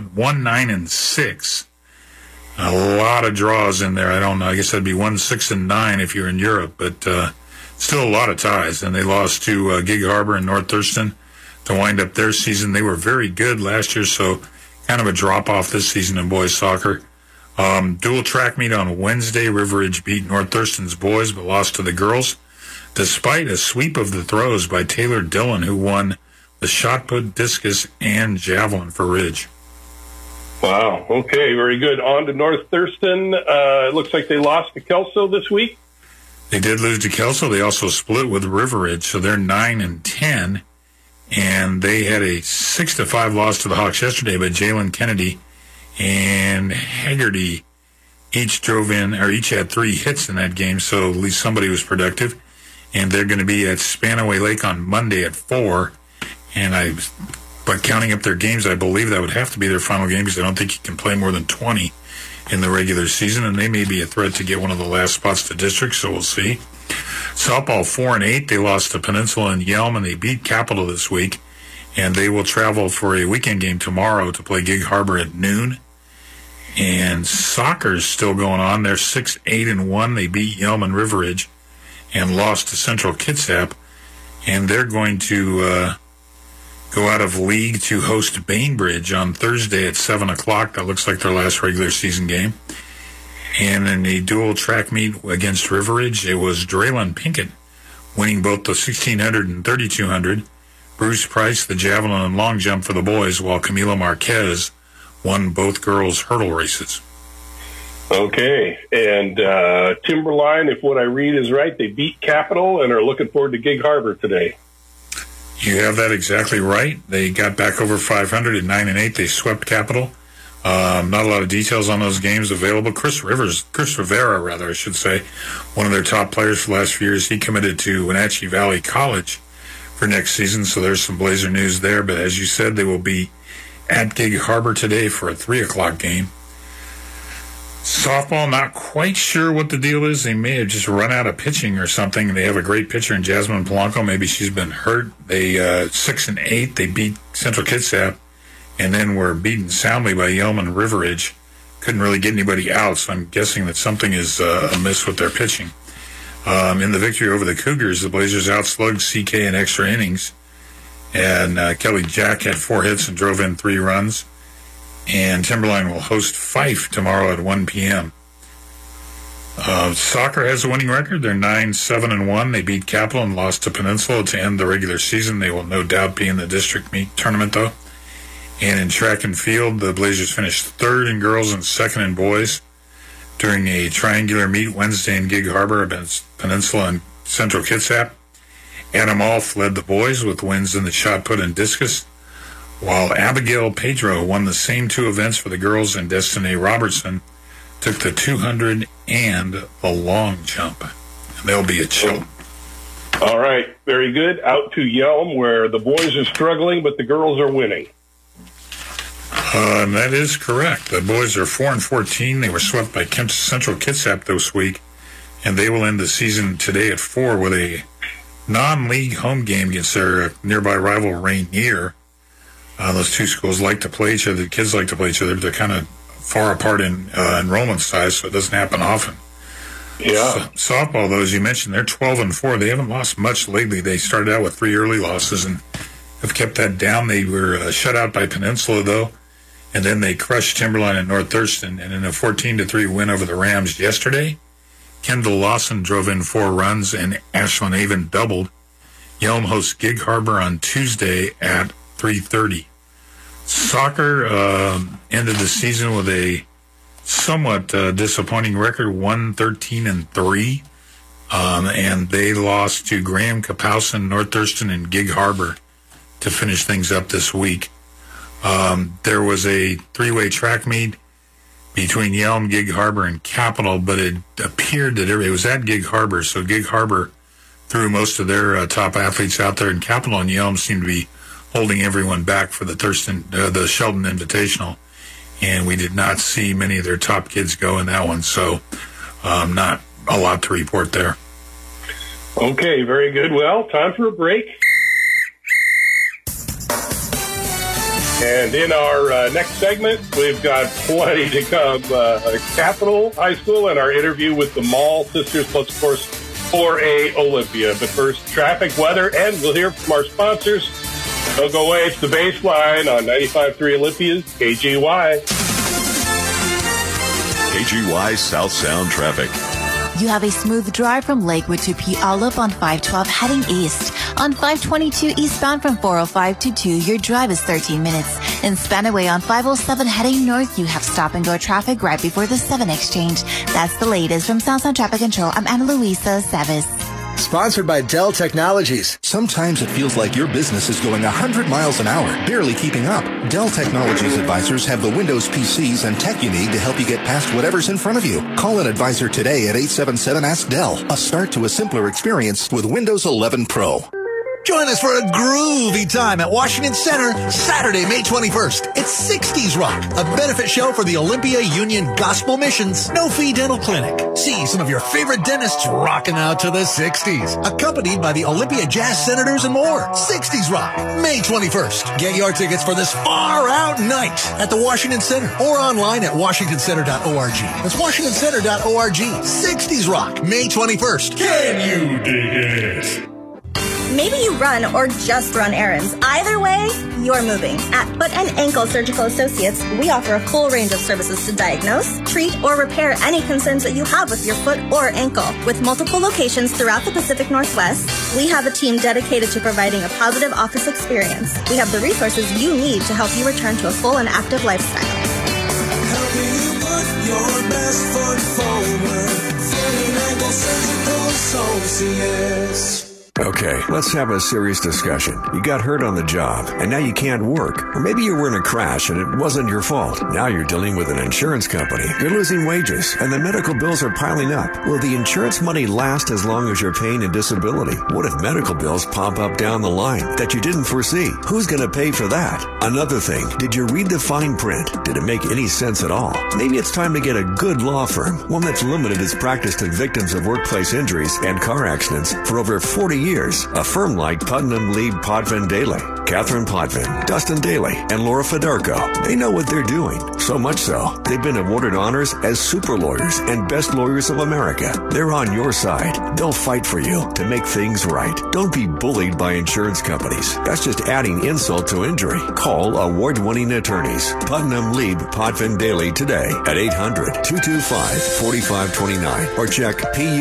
1-9-6. A lot of draws in there. I don't know. I guess that'd be 1-6-9 if you're in Europe, but still a lot of ties. And they lost to Gig Harbor and North Thurston to wind up their season. They were very good last year, so kind of a drop-off this season in boys soccer. Dual track meet on Wednesday. River Ridge beat North Thurston's boys, but lost to the girls, despite a sweep of the throws by Taylor Dillon, who won the shot put, discus, and javelin for Ridge. Wow. Okay, very good. On to North Thurston. It looks like they lost to Kelso this week. They did lose to Kelso. They also split with River Ridge, so they're 9-10. And they had a 6-5 loss to the Hawks yesterday, but Jalen Kennedy and Haggerty each had 3 hits in that game, so at least somebody was productive. And they're going to be at Spanaway Lake on Monday at 4. And but counting up their games, I believe that would have to be their final game, because I don't think you can play more than 20 in the regular season, and they may be a threat to get one of the last spots to district, so we'll see. Softball 4-8, they lost to Peninsula and Yelm, and they beat Capital this week, and they will travel for a weekend game tomorrow to play Gig Harbor at noon. And soccer's still going on. They're 6-8-1. They beat Yelm and River Ridge and lost to Central Kitsap, and they're going to go out of league to host Bainbridge on Thursday at 7 o'clock. That looks like their last regular season game. And in a dual track meet against River Ridge, it was Draylon Pinkett winning both the 1600 and 3200. Bruce Price, the javelin and long jump for the boys, while Camila Marquez won both girls' hurdle races. Okay, and Timberline, if what I read is right, they beat Capital and are looking forward to Gig Harbor today. You have that exactly right. They got back over 500 at 9-8. They swept Capital. Not a lot of details on those games available. Chris Rivera, I should say, one of their top players for the last few years, he committed to Wenatchee Valley College for next season, so there's some Blazer news there. But as you said, they will be at Gig Harbor today for a 3 o'clock game. Softball, not quite sure what the deal is. They may have just run out of pitching or something. They have a great pitcher in Jasmine Polanco. Maybe she's been hurt. They 6-8. They beat Central Kitsap, and then were beaten soundly by Yelm and River Ridge. Couldn't really get anybody out, so I'm guessing that something is amiss with their pitching. In the victory over the Cougars, the Blazers outslugged CK in extra innings, and Kelly Jack had 4 hits and drove in 3 runs. And Timberline will host Fife tomorrow at 1 p.m. Soccer has a winning record. They're 9-7-1. They beat Capital and lost to Peninsula to end the regular season. They will no doubt be in the district meet tournament, though. And in track and field, the Blazers finished 3rd in girls and 2nd in boys during a triangular meet Wednesday in Gig Harbor against Peninsula and Central Kitsap. Adam Alf led the boys with wins in the shot put and discus, while Abigail Pedro won the same 2 events for the girls, and Destiny Robertson took the 200 and the long jump. And they'll be at Chilton. All right, very good. Out to Yelm, where the boys are struggling, but the girls are winning. That is correct. The boys are 4-14. They were swept by Central Kitsap this week, and they will end the season today at 4 with a non-league home game against their nearby rival Rainier. Those 2 schools like to play each other. The kids like to play each other. They're kind of far apart in enrollment size, so it doesn't happen often. Yeah. Softball, though, as you mentioned, they're 12-4. They haven't lost much lately. They started out with 3 early losses and have kept that down. They were shut out by Peninsula, though, and then they crushed Timberline and North Thurston. And in a 14-3 win over the Rams yesterday, Kendall Lawson drove in 4 runs, and Ashlyn Avon doubled. Yelm hosts Gig Harbor on Tuesday at 3:30. Soccer ended the season with a somewhat disappointing record, 1-13-3. and they lost to Graham, Kapowsin, North Thurston, and Gig Harbor to finish things up this week. There was a three-way track meet between Yelm, Gig Harbor, and Capital, but it appeared that it was at Gig Harbor, so Gig Harbor threw most of their top athletes out there, and Capital and Yelm seemed to be holding everyone back for the Sheldon Invitational, and we did not see many of their top kids go in that one, so not a lot to report there. Okay, very good. Well, time for a break. And in our next segment, we've got plenty to come. Capital High School and our interview with the Mall Sisters, plus, of course, 4A Olympia. But first, traffic, weather, and we'll hear from our sponsors. Don't go away. It's the Baseline on 95.3 Olympia's KGY. KGY South Sound traffic. You have a smooth drive from Lakewood to Puyallup on 512 heading east. On 522 eastbound from 405 to 2, your drive is 13 minutes. In Spanaway on 507 heading north, you have stop-and-go traffic right before the 7 exchange. That's the latest from South Sound Traffic Control. I'm Ana Luisa Seves. Sponsored by Dell Technologies. Sometimes it feels like your business is going 100 miles an hour, barely keeping up. Dell Technologies advisors have the Windows PCs and tech you need to help you get past whatever's in front of you. Call an advisor today at 877-ASK-DELL. A start to a simpler experience with Windows 11 Pro. Join us for a groovy time at Washington Center, Saturday, May 21st. It's 60s Rock, a benefit show for the Olympia Union Gospel Missions No-Fee Dental Clinic. See some of your favorite dentists rocking out to the 60s, accompanied by the Olympia Jazz Senators and more. 60s Rock, May 21st. Get your tickets for this far-out night at the Washington Center or online at washingtoncenter.org. That's washingtoncenter.org. 60s Rock, May 21st. Can you dig it? Maybe you run or just run errands. Either way, you're moving. At Foot and Ankle Surgical Associates, we offer a full range of services to diagnose, treat, or repair any concerns that you have with your foot or ankle. With multiple locations throughout the Pacific Northwest, we have a team dedicated to providing a positive office experience. We have the resources you need to help you return to a full and active lifestyle. Helping you put your best foot forward. Foot and Ankle Surgical Associates. Okay, let's have a serious discussion. You got hurt on the job, and now you can't work. Or maybe you were in a crash and it wasn't your fault. Now you're dealing with an insurance company. You're losing wages, and the medical bills are piling up. Will the insurance money last as long as you're paying in disability? What if medical bills pop up down the line that you didn't foresee? Who's going to pay for that? Another thing, did you read the fine print? Did it make any sense at all? Maybe it's time to get a good law firm, one that's limited its practice to victims of workplace injuries and car accidents for over 40 years. A firm like Putnam Lee Potvin Daly, Catherine Potvin, Dustin Daly, and Laura Federico. They know what they're doing. So much so, they've been awarded honors as super lawyers and best lawyers of America. They're on your side. They'll fight for you to make things right. Don't be bullied by insurance companies. That's just adding insult to injury. Call award-winning attorneys Putnam Lee Potvin Daly today at 800-225-4529 or check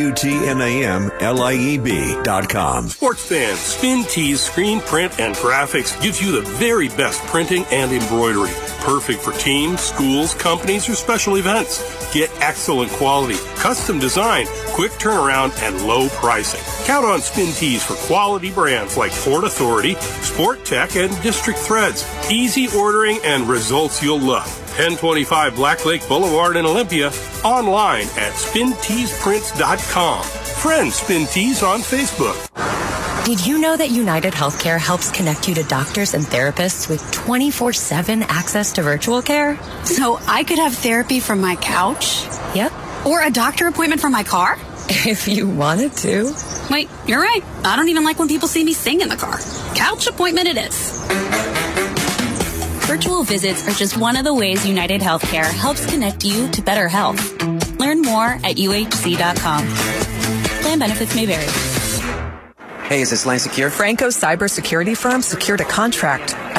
PUTNAMLIEB.com. Sports fans, Spin Tees Screen Print and Graphics gives you the very best printing and embroidery. Perfect for teams, schools, companies, or special events. Get excellent quality, custom design, quick turnaround, and low pricing. Count on Spin Tees for quality brands like Port Authority, Sport Tech, and District Threads. Easy ordering and results you'll love. 1025 Black Lake Boulevard in Olympia. Online at spinteesprints.com. Friend Spin Tees on Facebook. Did you know that United Healthcare helps connect you to doctors and therapists with 24/7 access to virtual care? So I could have therapy from my couch? Yep. Or a doctor appointment from my car? If you wanted to. Wait, you're right. I don't even like when people see me sing in the car. Couch appointment it is. Virtual visits are just one of the ways United Healthcare helps connect you to better health. Learn more at uhc.com. Plan benefits may vary. Hey, is this Lane Secure? Franco's cybersecurity firm secured a contract.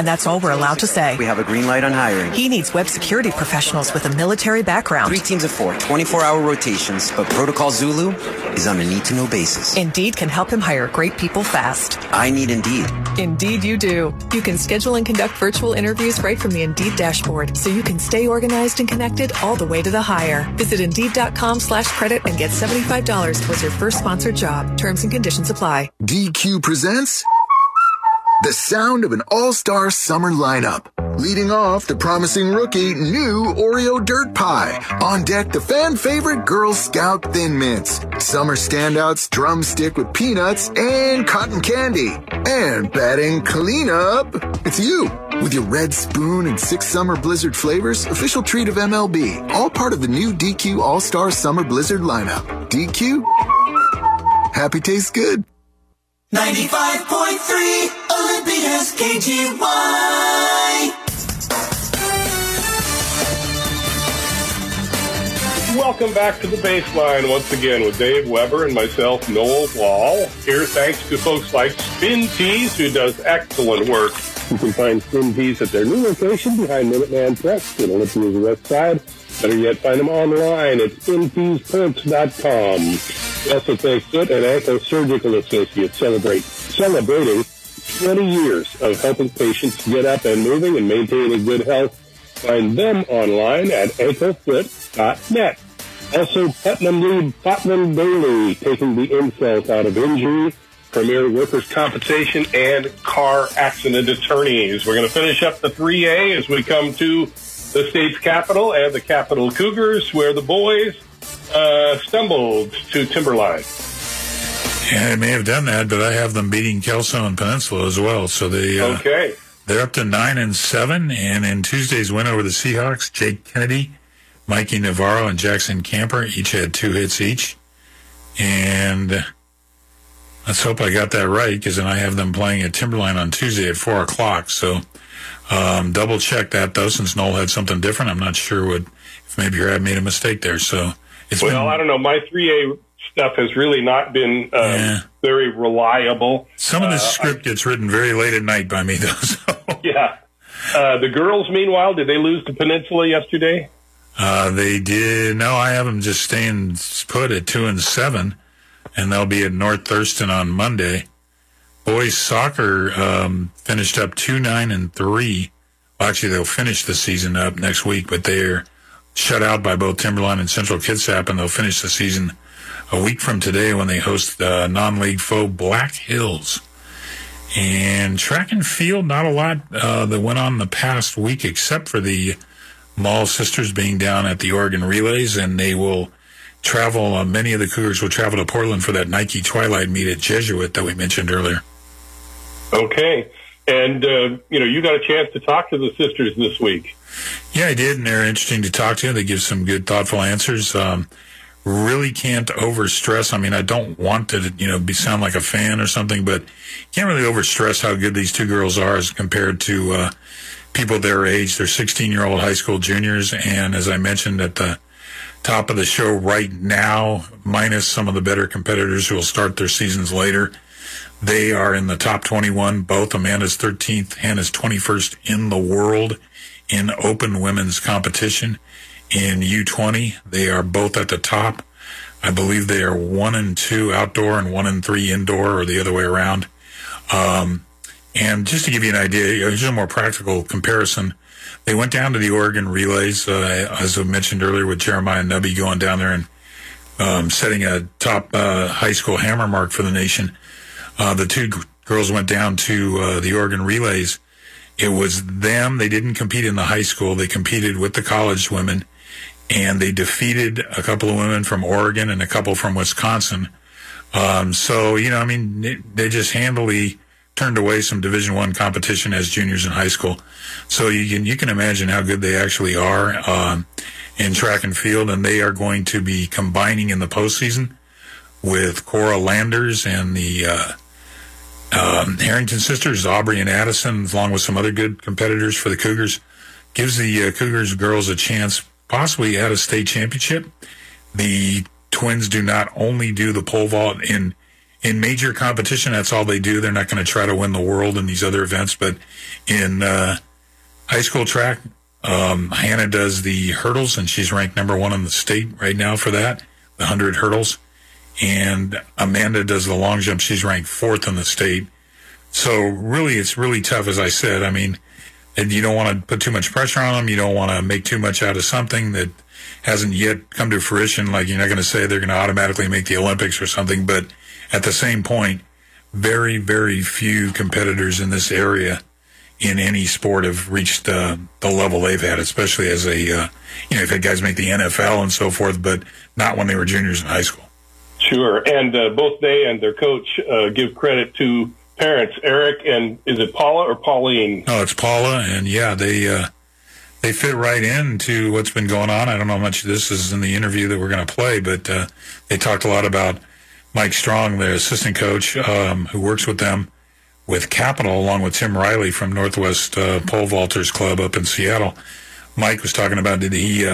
and that's all we're allowed to say. We have a green light on hiring. He needs web security professionals with a military background. 3 teams of 4, 24-hour rotations, but Protocol Zulu is on a need-to-know basis. Indeed can help him hire great people fast. I need Indeed. Indeed you do. You can schedule and conduct virtual interviews right from the Indeed dashboard, so you can stay organized and connected all the way to the hire. Visit Indeed.com/credit and get $75 towards your first sponsored job. Terms and conditions apply. DQ presents the sound of an all-star summer lineup. Leading off, the promising rookie, new Oreo Dirt Pie. On deck, the fan favorite Girl Scout Thin Mints. Summer standouts, Drumstick with peanuts and cotton candy. And batting cleanup, it's you. With your red spoon and 6 summer blizzard flavors, official treat of MLB. All part of the new DQ All-Star Summer Blizzard lineup. DQ, happy tastes good. 95.3 Olympia's KGY. Welcome back to the Baseline once again with Dave Weber and myself, Noel Wall. Here thanks to folks like Spin Tees, who does excellent work. You can find Spin Tees at their new location behind Minuteman Press in Olympia's West Side. Better yet, find them online at spinteesprints.com. We also thank Foot and Ankle Surgical Associates celebrating 20 years of helping patients get up and moving and maintaining good health. Find them online at anklefoot.net. Also, Putnam Daily, taking the insult out of injury, premier workers' compensation and car accident attorneys. We're going to finish up the 3A as we come to the state's capital and the Capital Cougars, where the boys stumbled to Timberline. Yeah, they may have done that, but I have them beating Kelso and Peninsula as well. So they're up to 9-7, and in Tuesday's win over the Seahawks, Jake Kennedy, Mikey Navarro, and Jackson Camper each had 2 hits each. And let's hope I got that right, because then I have them playing at Timberline on Tuesday at 4 o'clock. So double check that, though, since Noel had something different. I'm not sure if maybe I made a mistake there. So I don't know. My 3A stuff has really not been very reliable. Some of the script gets written very late at night by me, though. So. Yeah. The girls, meanwhile, did they lose to Peninsula yesterday? They did. No, I have them just staying put at 2-7, and they'll be at North Thurston on Monday. Boys soccer finished up 2-9-3. Well, actually, they'll finish the season up next week, but they're shut out by both Timberline and Central Kitsap, and they'll finish the season a week from today when they host non-league foe Black Hills. And track and field, not a lot that went on the past week, except for the Mall sisters being down at the Oregon Relays, and they will travel, many of the Cougars will travel to Portland for that Nike Twilight meet at Jesuit that we mentioned earlier. Okay. And, you got a chance to talk to the sisters this week. Yeah, I did, and they're interesting to talk to. They give some good, thoughtful answers. Really can't overstress. I mean, I don't want to, sound like a fan or something, but can't really overstress how good these 2 girls are as compared to people their age. They're 16-year-old high school juniors, and as I mentioned at the top of the show right now, minus some of the better competitors who will start their seasons later, they are in the top 21. Both Amanda's 13th, Hannah's 21st in the world in open women's competition. In U20, they are both at the top. I believe they are 1-2 outdoor and 1-3 indoor, or the other way around. And just to give you an idea, here's a more practical comparison. They went down to the Oregon Relays, as I mentioned earlier, with Jeremiah Nubby going down there and setting a top high school hammer mark for the nation. The 2 girls went down to the Oregon Relays. It was them. They didn't compete in the high school. They competed with the college women, and they defeated a couple of women from Oregon and a couple from Wisconsin. They just handily turned away some Division I competition as juniors in high school. So you can imagine how good they actually are in track and field, and they are going to be combining in the postseason with Cora Landers and the Harrington sisters, Aubrey and Addison, along with some other good competitors for the Cougars. Gives the Cougars girls a chance possibly at a state championship. The twins do not only do the pole vault in in major competition, that's all they do. They're not going to try to win the world in these other events. But in high school track, Hannah does the hurdles, and she's ranked number 1 in the state right now for that, the 100 hurdles. And Amanda does the long jump. She's ranked 4th in the state. So really, it's really tough, as I said. I mean, and you don't want to put too much pressure on them. You don't want to make too much out of something that hasn't yet come to fruition. Like, you're not going to say they're going to automatically make the Olympics or something. But at the same point, very, very few competitors in this area in any sport have reached the level they've had, especially as you've had guys make the NFL and so forth, but not when they were juniors in high school. Sure, and both they and their coach give credit to parents, Eric, and is it Paula or Pauline? No, it's Paula, and yeah, they fit right into what's been going on. I don't know how much of this is in the interview that we're going to play, but they talked a lot about Mike Strong, their assistant coach, who works with them with Capital, along with Tim Riley from Northwest Pole Vaulters Club up in Seattle. Mike was talking about that he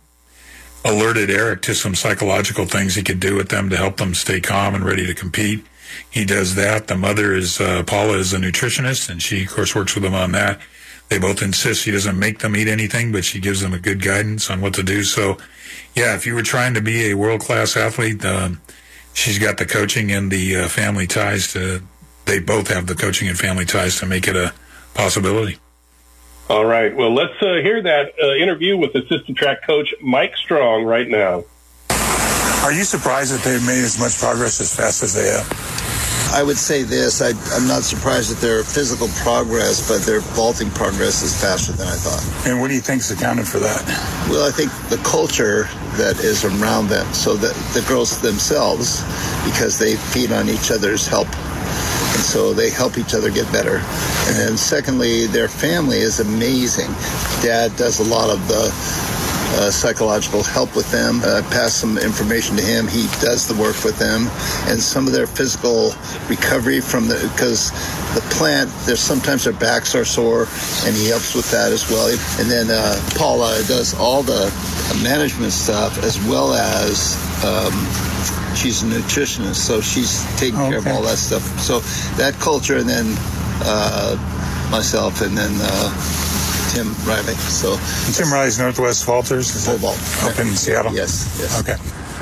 alerted Eric to some psychological things he could do with them to help them stay calm and ready to compete. He does that. The mother is, Paula, is a nutritionist, and she, of course, works with them on that. They both insist she doesn't make them eat anything, but she gives them a good guidance on what to do. So, yeah, if you were trying to be a world-class athlete, she's got the coaching and the family ties they both have the coaching and family ties to make it a possibility. All right. Well, let's hear that interview with assistant track coach Mike Strong right now. Are you surprised that they've made as much progress as fast as they have? I would say this. I'm not surprised at their physical progress, but their vaulting progress is faster than I thought. And what do you think's accounted for that? Well, I think the culture that is around them, so that the girls themselves, because they feed on each other's help, and so they help each other get better. And then secondly, their family is amazing. Dad does a lot of the psychological help with them. Pass some information to him. He does the work with them. And some of their physical recovery because the plant, sometimes their backs are sore, and he helps with that as well. And then Paula does all the management stuff, as well as she's a nutritionist, so she's taking care of all that stuff. So that culture, and then myself, and then Tim Riley. So Tim Riley's Northwest Vaulters, Pole vault up in Seattle. Yes. Okay.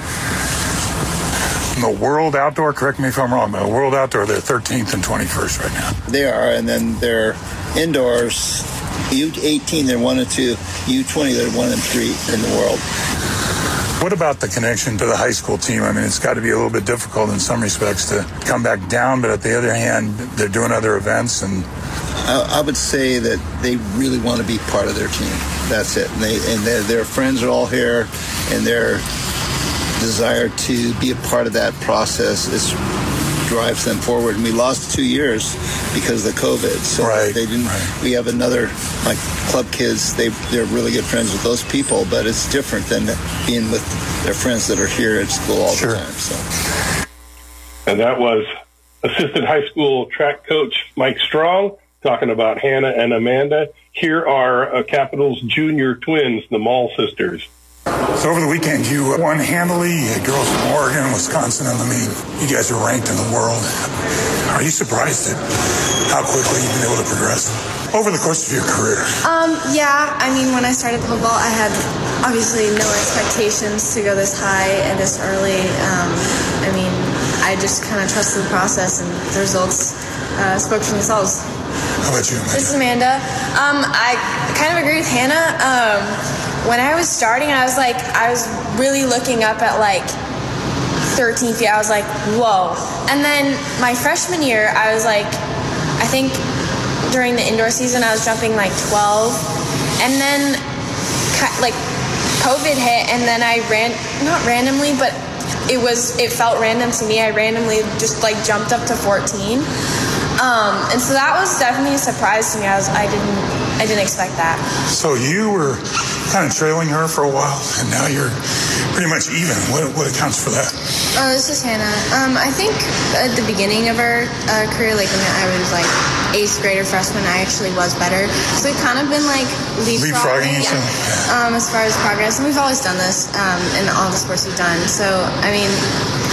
The World Outdoor, correct me if I'm wrong, but World Outdoor, they're 13th and 21st right now. They are, and then their indoors, U18, they're 1 and 2. U20, they're 1 and 3 in the world. What about the connection to the high school team? I mean, it's got to be a little bit difficult in some respects to come back down, but at the other hand, they're doing other events. And I would say that they really want to be part of their team. That's it. And their friends are all here, and their desire to be a part of that process drives them forward. And we lost 2 years because of the COVID. So they didn't. Right. We have another, like club kids. They're really good friends with those people, but it's different than being with their friends that are here at school all the time. So. And that was assistant high school track coach Mike Strong talking about Hannah and Amanda. Here are Capital's junior twins, the Mall sisters. So over the weekend, you won handily. Girls from Oregon, Wisconsin, and the meet. You guys are ranked in the world. Are you surprised at how quickly you've been able to progress over the course of your career? Yeah. I mean, when I started pole vault, I had obviously no expectations to go this high and this early. I mean, I just kind of trusted the process, and the results spoke for themselves. How about you, Amanda? This is Amanda. I kind of agree with Hannah. When I was starting, I was really looking up at like 13 feet. I was like, whoa. And then my freshman year, I was like, I think during the indoor season, I was jumping like 12. And then like COVID hit, and then I ran, not randomly, but it felt random to me. I randomly just like jumped up to 14. And so that was definitely a surprise to me. I didn't expect that. So you were kind of trailing her for a while, and now you're pretty much even. What accounts for that? This is Hannah. I think at the beginning of our career, like when I was like 8th grade or freshman, I actually was better. So we've kind of been like leapfrogging each other as far as progress, and we've always done this in all the sports we've done. So I mean.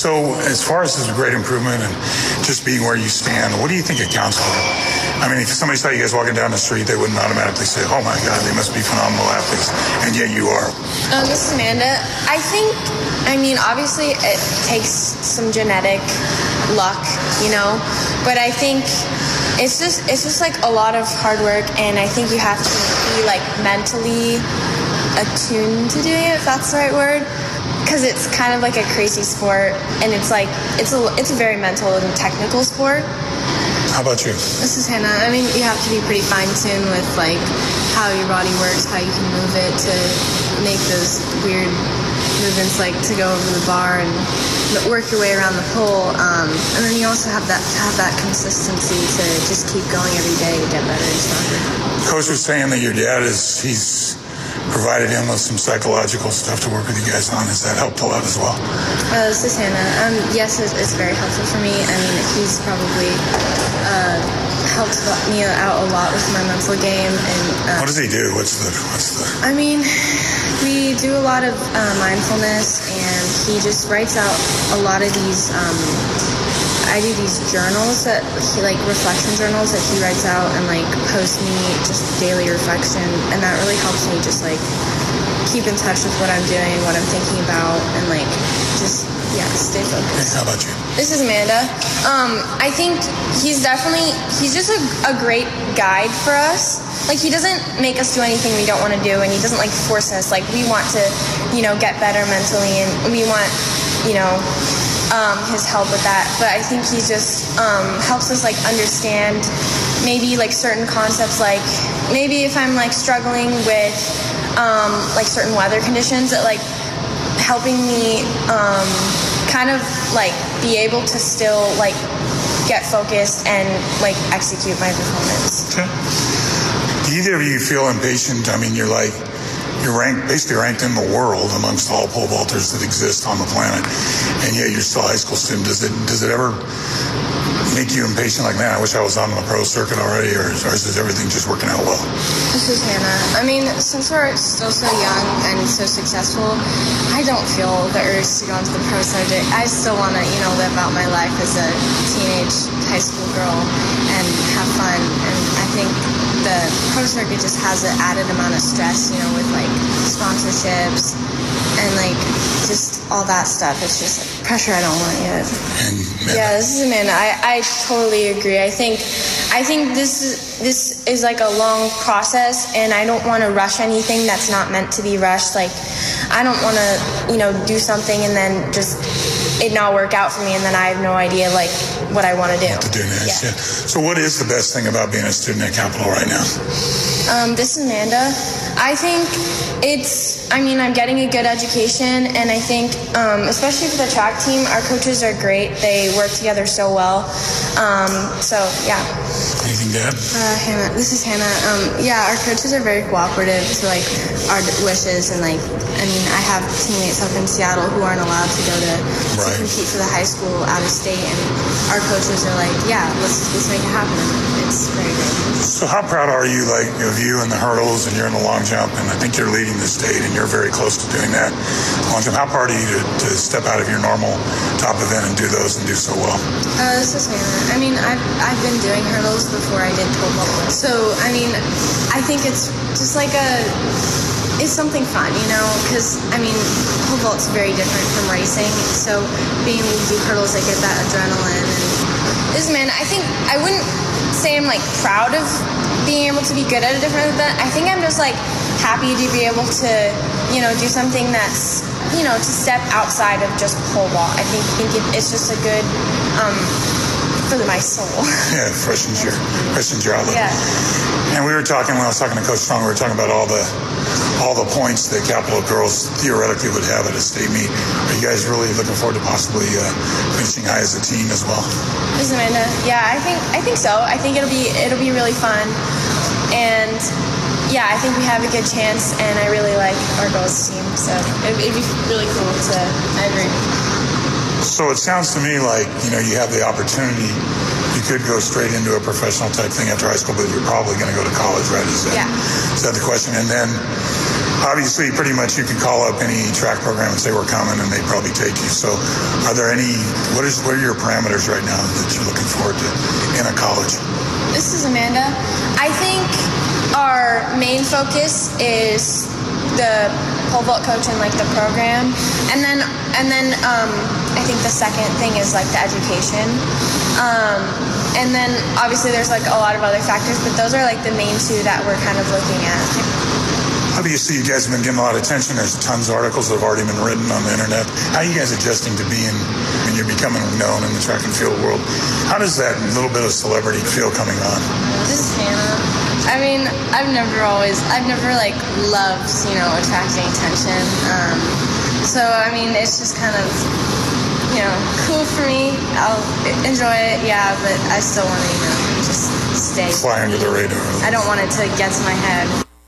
So as far as this great improvement and just being where you stand, what do you think accounts for it? I mean, if somebody saw you guys walking down the street, they wouldn't automatically say, oh my God, they must be phenomenal athletes. And yet you are. This is Amanda. I mean, obviously it takes some genetic luck, but I think it's just like a lot of hard work, and I think you have to be like mentally attuned to doing it, if that's the right word. Because it's kind of like a crazy sport, and it's a very mental and technical sport. How about you? This is Hannah. I mean, you have to be pretty fine-tuned with like how your body works, how you can move it to make those weird movements, like to go over the bar and work your way around the pole. And then you also have that consistency to just keep going every day to get better and stronger. Coach was saying that your dad he's provided him with some psychological stuff to work with you guys on. Has that helped a lot as well? This is Hannah. Yes, it's very helpful for me. I mean, he's probably helped me out a lot with my mental game. And what does he do? What's the? I mean, we do a lot of mindfulness, and he just writes out a lot of these. I do these journals that he reflection journals that he writes out and posts me just daily reflection, and that really helps me just keep in touch with what I'm doing, what I'm thinking about, and just stay focused. How about you? This is Amanda. I think he's just a great guide for us. He doesn't make us do anything we don't want to do, and he doesn't force us. We want to, get better mentally, and we want, his help with that. But I think he just helps us understand maybe certain concepts, maybe if I'm struggling with certain weather conditions, that helping me kind of be able to still get focused and execute my performance. Okay. Do either of you feel impatient? I mean, you're basically ranked in the world amongst all pole vaulters that exist on the planet, and yet you're still a high school student. Does it ever make you impatient? Man, I wish I was on the pro circuit already, or is everything just working out well? This is Hannah. I mean, since we're still so young and so successful, I don't feel the urge to go into the pro circuit. I still want to, live out my life as a teenage high school girl and have fun. And I think the pro circuit just has an added amount of stress, with sponsorships and just all that stuff. It's just pressure I don't want yet. Yeah, this is Amanda. I totally agree. I think this is a long process, and I don't want to rush anything that's not meant to be rushed. I don't want to do something and then just it not work out for me, and then I have no idea what I want to do. What to do next? Yeah. So what is the best thing about being a student at Capital right now? This is Amanda. I think I'm getting a good education, and I think, especially for the track team, our coaches are great. They work together so well. Anything to add? Hannah. This is Hannah. Our coaches are very cooperative to our wishes, and I have teammates up in Seattle who aren't allowed to go to compete for the high school out of state, and our coaches are let's make it happen. It's very great. So how proud are you, of you and the hurdles, and you're in the long jump, and I think you're leading the state, and you're very close to doing that long jump. How proud are you to step out of your normal top event and do those and do so well? This is Hannah. I've been doing hurdles before I did pole vault. So, I think it's just it's something fun, because, pole vault's very different from racing. So being able to do hurdles, I get that adrenaline. And this, I think I wouldn't say I'm proud of being able to be good at a different event. I think I'm just happy to be able to, do something that's, to step outside of just pole vault. I think it's just a good, for my soul. Yeah, freshens your outlook. Yeah. And when I was talking to Coach Strong, we were talking about all the points that Capital girls theoretically would have at a state meet. Are you guys really looking forward to possibly finishing high as a team as well? This is Amanda. Yeah, I think so. I think it'll be really fun, and I think we have a good chance. And I really like our girls team, so it'd be really cool to. I agree. So it sounds to me you have the opportunity. You could go straight into a professional type thing after high school, but you're probably going to go to college, right? Is that the question? And then obviously, pretty much you can call up any track program and say we're coming, and they probably take you. So, are there any? What are your parameters right now that you're looking forward to in a college? This is Amanda. I think our main focus is the pole vault coach and like the program, and then I think the second thing is like the education, and then obviously there's like a lot of other factors, but those are like the main two that we're kind of looking at. Obviously, you guys have been getting a lot of attention. There's tons of articles that have already been written on the internet. How are you guys adjusting to being, when you're becoming known in the track and field world? How does that little bit of celebrity feel coming on? This is Hannah. I mean, I've never like loved, attracting attention. So, I mean, it's just kind of, cool for me. I'll enjoy it, yeah, but I still want to, just stay. Fly under the radar. I don't want it to get to my head.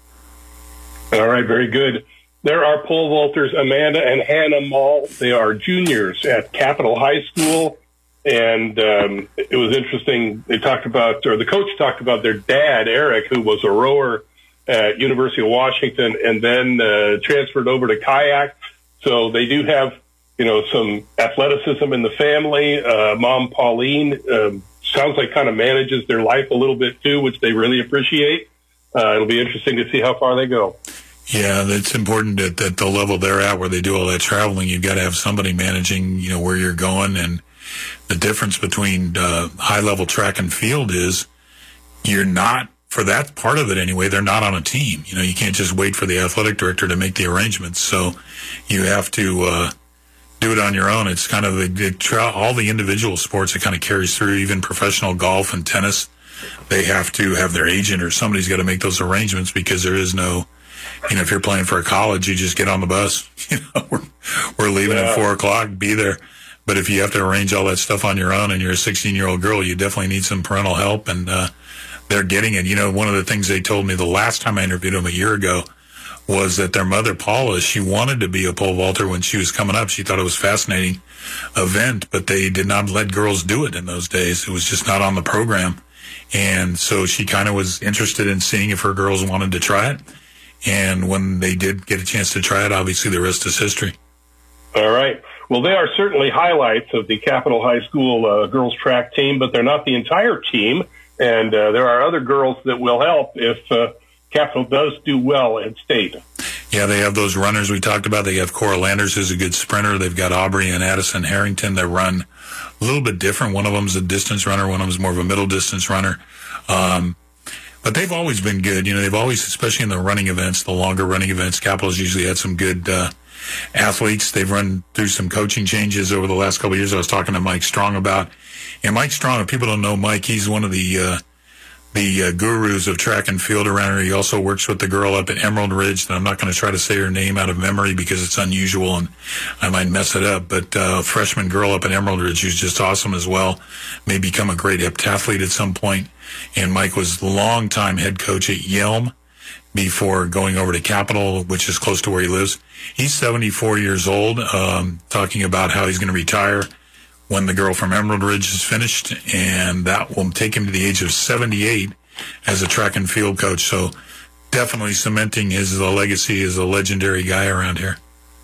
All right, very good. There are pole vaulters Amanda and Hannah Mall. They are juniors at Capitol High School. And it was interesting. The coach talked about their dad, Eric, who was a rower at University of Washington and then transferred over to kayak. So they do have, some athleticism in the family. Mom, Pauline, sounds like kind of manages their life a little bit too, which they really appreciate. It'll be interesting to see how far they go. Yeah, it's important at the level they're at where they do all that traveling. You've got to have somebody managing, where you're going. And the difference between high-level track and field is you're not, for that part of it anyway, they're not on a team. You can't just wait for the athletic director to make the arrangements. So you have to do it on your own. It's kind of all the individual sports, it kind of carries through, even professional golf and tennis. They have to have their agent or somebody's got to make those arrangements because there is no, if you're playing for a college, you just get on the bus. We're leaving at 4:00, be there. But if you have to arrange all that stuff on your own and you're a 16-year-old girl, you definitely need some parental help, and they're getting it. One of the things they told me the last time I interviewed them a year ago was that their mother, Paula, she wanted to be a pole vaulter when she was coming up. She thought it was a fascinating event, but they did not let girls do it in those days. It was just not on the program. And so she kind of was interested in seeing if her girls wanted to try it. And when they did get a chance to try it, obviously the rest is history. All right. Well, they are certainly highlights of the Capitol High School girls track team, but they're not the entire team. And there are other girls that will help if Capitol does do well at state. Yeah, they have those runners we talked about. They have Cora Landers, who's a good sprinter. They've got Aubrey and Addison Harrington that run a little bit different. One of them's a distance runner. One of them's more of a middle distance runner. But they've always been good. They've always, especially in the running events, the longer running events, Capitol's usually had some good athletes. They've run through some coaching changes over the last couple of years. I was talking to Mike Strong about. And Mike Strong, if people don't know Mike, he's one of the gurus of track and field around here. He also works with the girl up at Emerald Ridge. And I'm not going to try to say her name out of memory because it's unusual and I might mess it up. But a freshman girl up at Emerald Ridge who's just awesome as well. May become a great heptathlete at some point. And Mike was longtime head coach at Yelm before going over to Capitol, which is close to where he lives. He's 74 years old, talking about how he's going to retire when the girl from Emerald Ridge is finished, and that will take him to the age of 78 as a track and field coach. So definitely cementing his legacy as a legendary guy around here.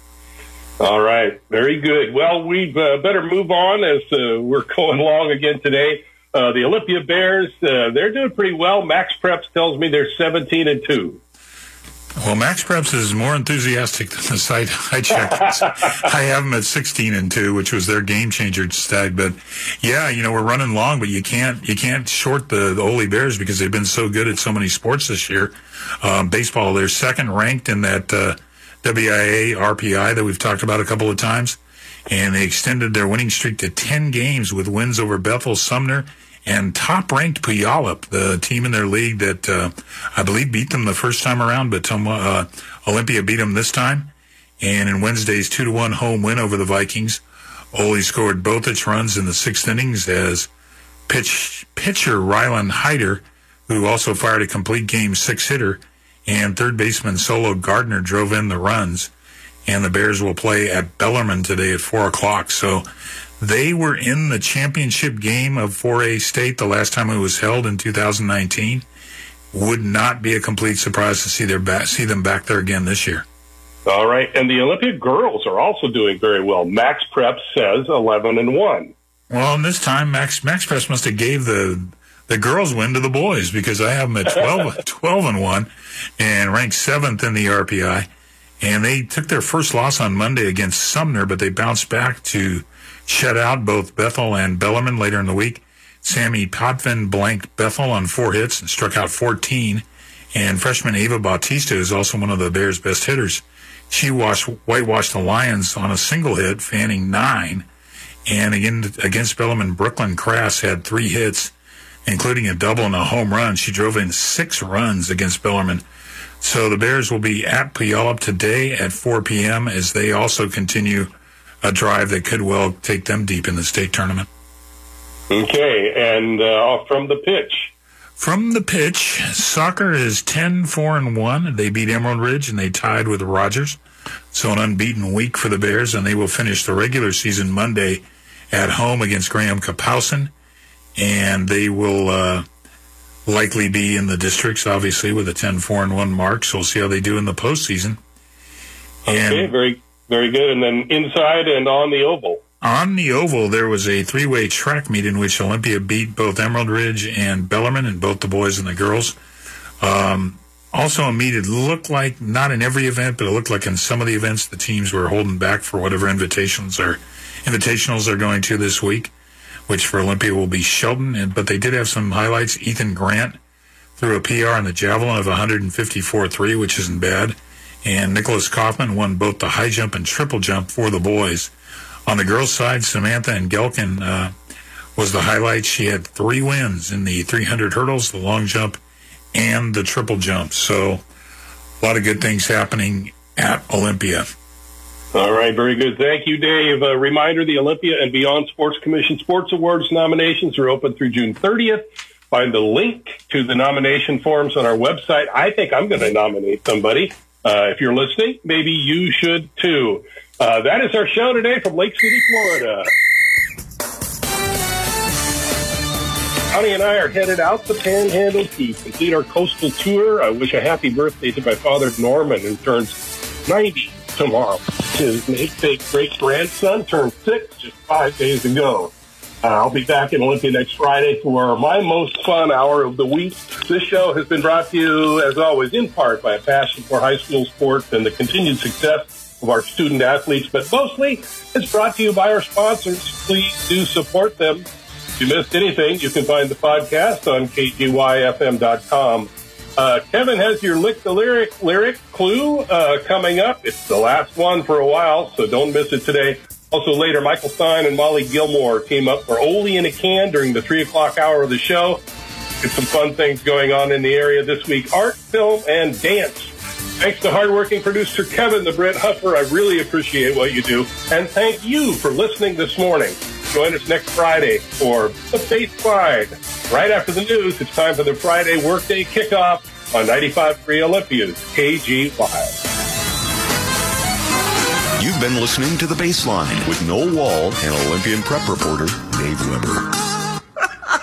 All right. Very good. Well, we better move on as we're going along again today. The Olympia Bears, they're doing pretty well. Max Preps tells me they're 17-2. Well, Max Preps is more enthusiastic than the site I checked. I have them at 16-2, which was their game changer stat. But yeah, we're running long, but you can't short the Ole Bears because they've been so good at so many sports this year. Baseball, they're second ranked in that WIA RPI that we've talked about a couple of times. And they extended their winning streak to 10 games with wins over Bethel, Sumner, and top-ranked Puyallup, the team in their league that I believe beat them the first time around, but Olympia beat them this time. And in Wednesday's 2-1 home win over the Vikings, Ole scored both its runs in the sixth innings as pitcher Rylan Hyder, who also fired a complete game six-hitter, and third baseman Solo Gardner drove in the runs. And the Bears will play at Bellarmine today at 4:00. So they were in the championship game of 4A State the last time it was held in 2019. Would not be a complete surprise to see them back there again this year. All right, and the Olympia girls are also doing very well. Max Prep says 11-1. Well, and this time Max Prep must have gave the girls win to the boys, because I have them at 12-1 and ranked 7th in the RPI. And they took their first loss on Monday against Sumner, but they bounced back to shut out both Bethel and Bellarmine later in the week. Sammy Potvin blanked Bethel on 4 hits and struck out 14. And freshman Ava Bautista is also one of the Bears' best hitters. She whitewashed the Lions on a single hit, fanning 9. And again, against Bellarmine, Brooklyn Crass had 3 hits, including a double and a home run. She drove in 6 runs against Bellarmine. So the Bears will be at Puyallup today at 4 p.m. as they also continue a drive that could well take them deep in the state tournament. Okay, and from the pitch. From the pitch, soccer is 10-4-1. They beat Emerald Ridge and they tied with Rogers. So an unbeaten week for the Bears, and they will finish the regular season Monday at home against Graham Kapowson. And they will likely be in the districts, obviously, with a 10-4-1 mark. So we'll see how they do in the postseason. Okay, very, very good. And then inside and on the oval. On the oval, there was a 3-way track meet in which Olympia beat both Emerald Ridge and Bellarmine, and both the boys and the girls. Also a meet, it looked like, not in every event, but it looked like in some of the events the teams were holding back for whatever invitationals they're going to this week, which for Olympia will be Shelton. But they did have some highlights. Ethan Grant threw a PR on the javelin of 154.3, which isn't bad. And Nicholas Kaufman won both the high jump and triple jump for the boys. On the girls' side, Samantha Engelken was the highlight. She had 3 wins in the 300 hurdles, the long jump, and the triple jump. So a lot of good things happening at Olympia. All right, very good. Thank you, Dave. A reminder, the Olympia and Beyond Sports Commission Sports Awards nominations are open through June 30th. Find the link to the nomination forms on our website. I think I'm going to nominate somebody. If you're listening, maybe you should too. That is our show today from Lake City, Florida. Connie and I are headed out the Panhandle to complete our coastal tour. I wish a happy birthday to my father, Norman, who turns 90 tomorrow. His great-grandson turned 6 just 5 days ago. I'll be back in Olympia next Friday for my most fun hour of the week. This show has been brought to you, as always, in part by a passion for high school sports and the continued success of our student athletes, but mostly it's brought to you by our sponsors. Please do support them. If you missed anything, you can find the podcast on KGYFM.com. Kevin has your Lick the Lyric clue coming up. It's the last one for a while, so don't miss it today. Also later, Michael Stein and Molly Gilmore team up for Ole in a Can during the 3 o'clock hour of the show. Get some fun things going on in the area this week. Art, film, and dance. Thanks to hardworking producer Kevin the Brit Huffer. I really appreciate what you do. And thank you for listening this morning. Join us next Friday for The Baseline. Right after the news, it's time for the Friday Workday Kickoff on 95.3 Olympia's KGY. You've been listening to The Baseline with Noel Wall and Olympian prep reporter Dave Weber.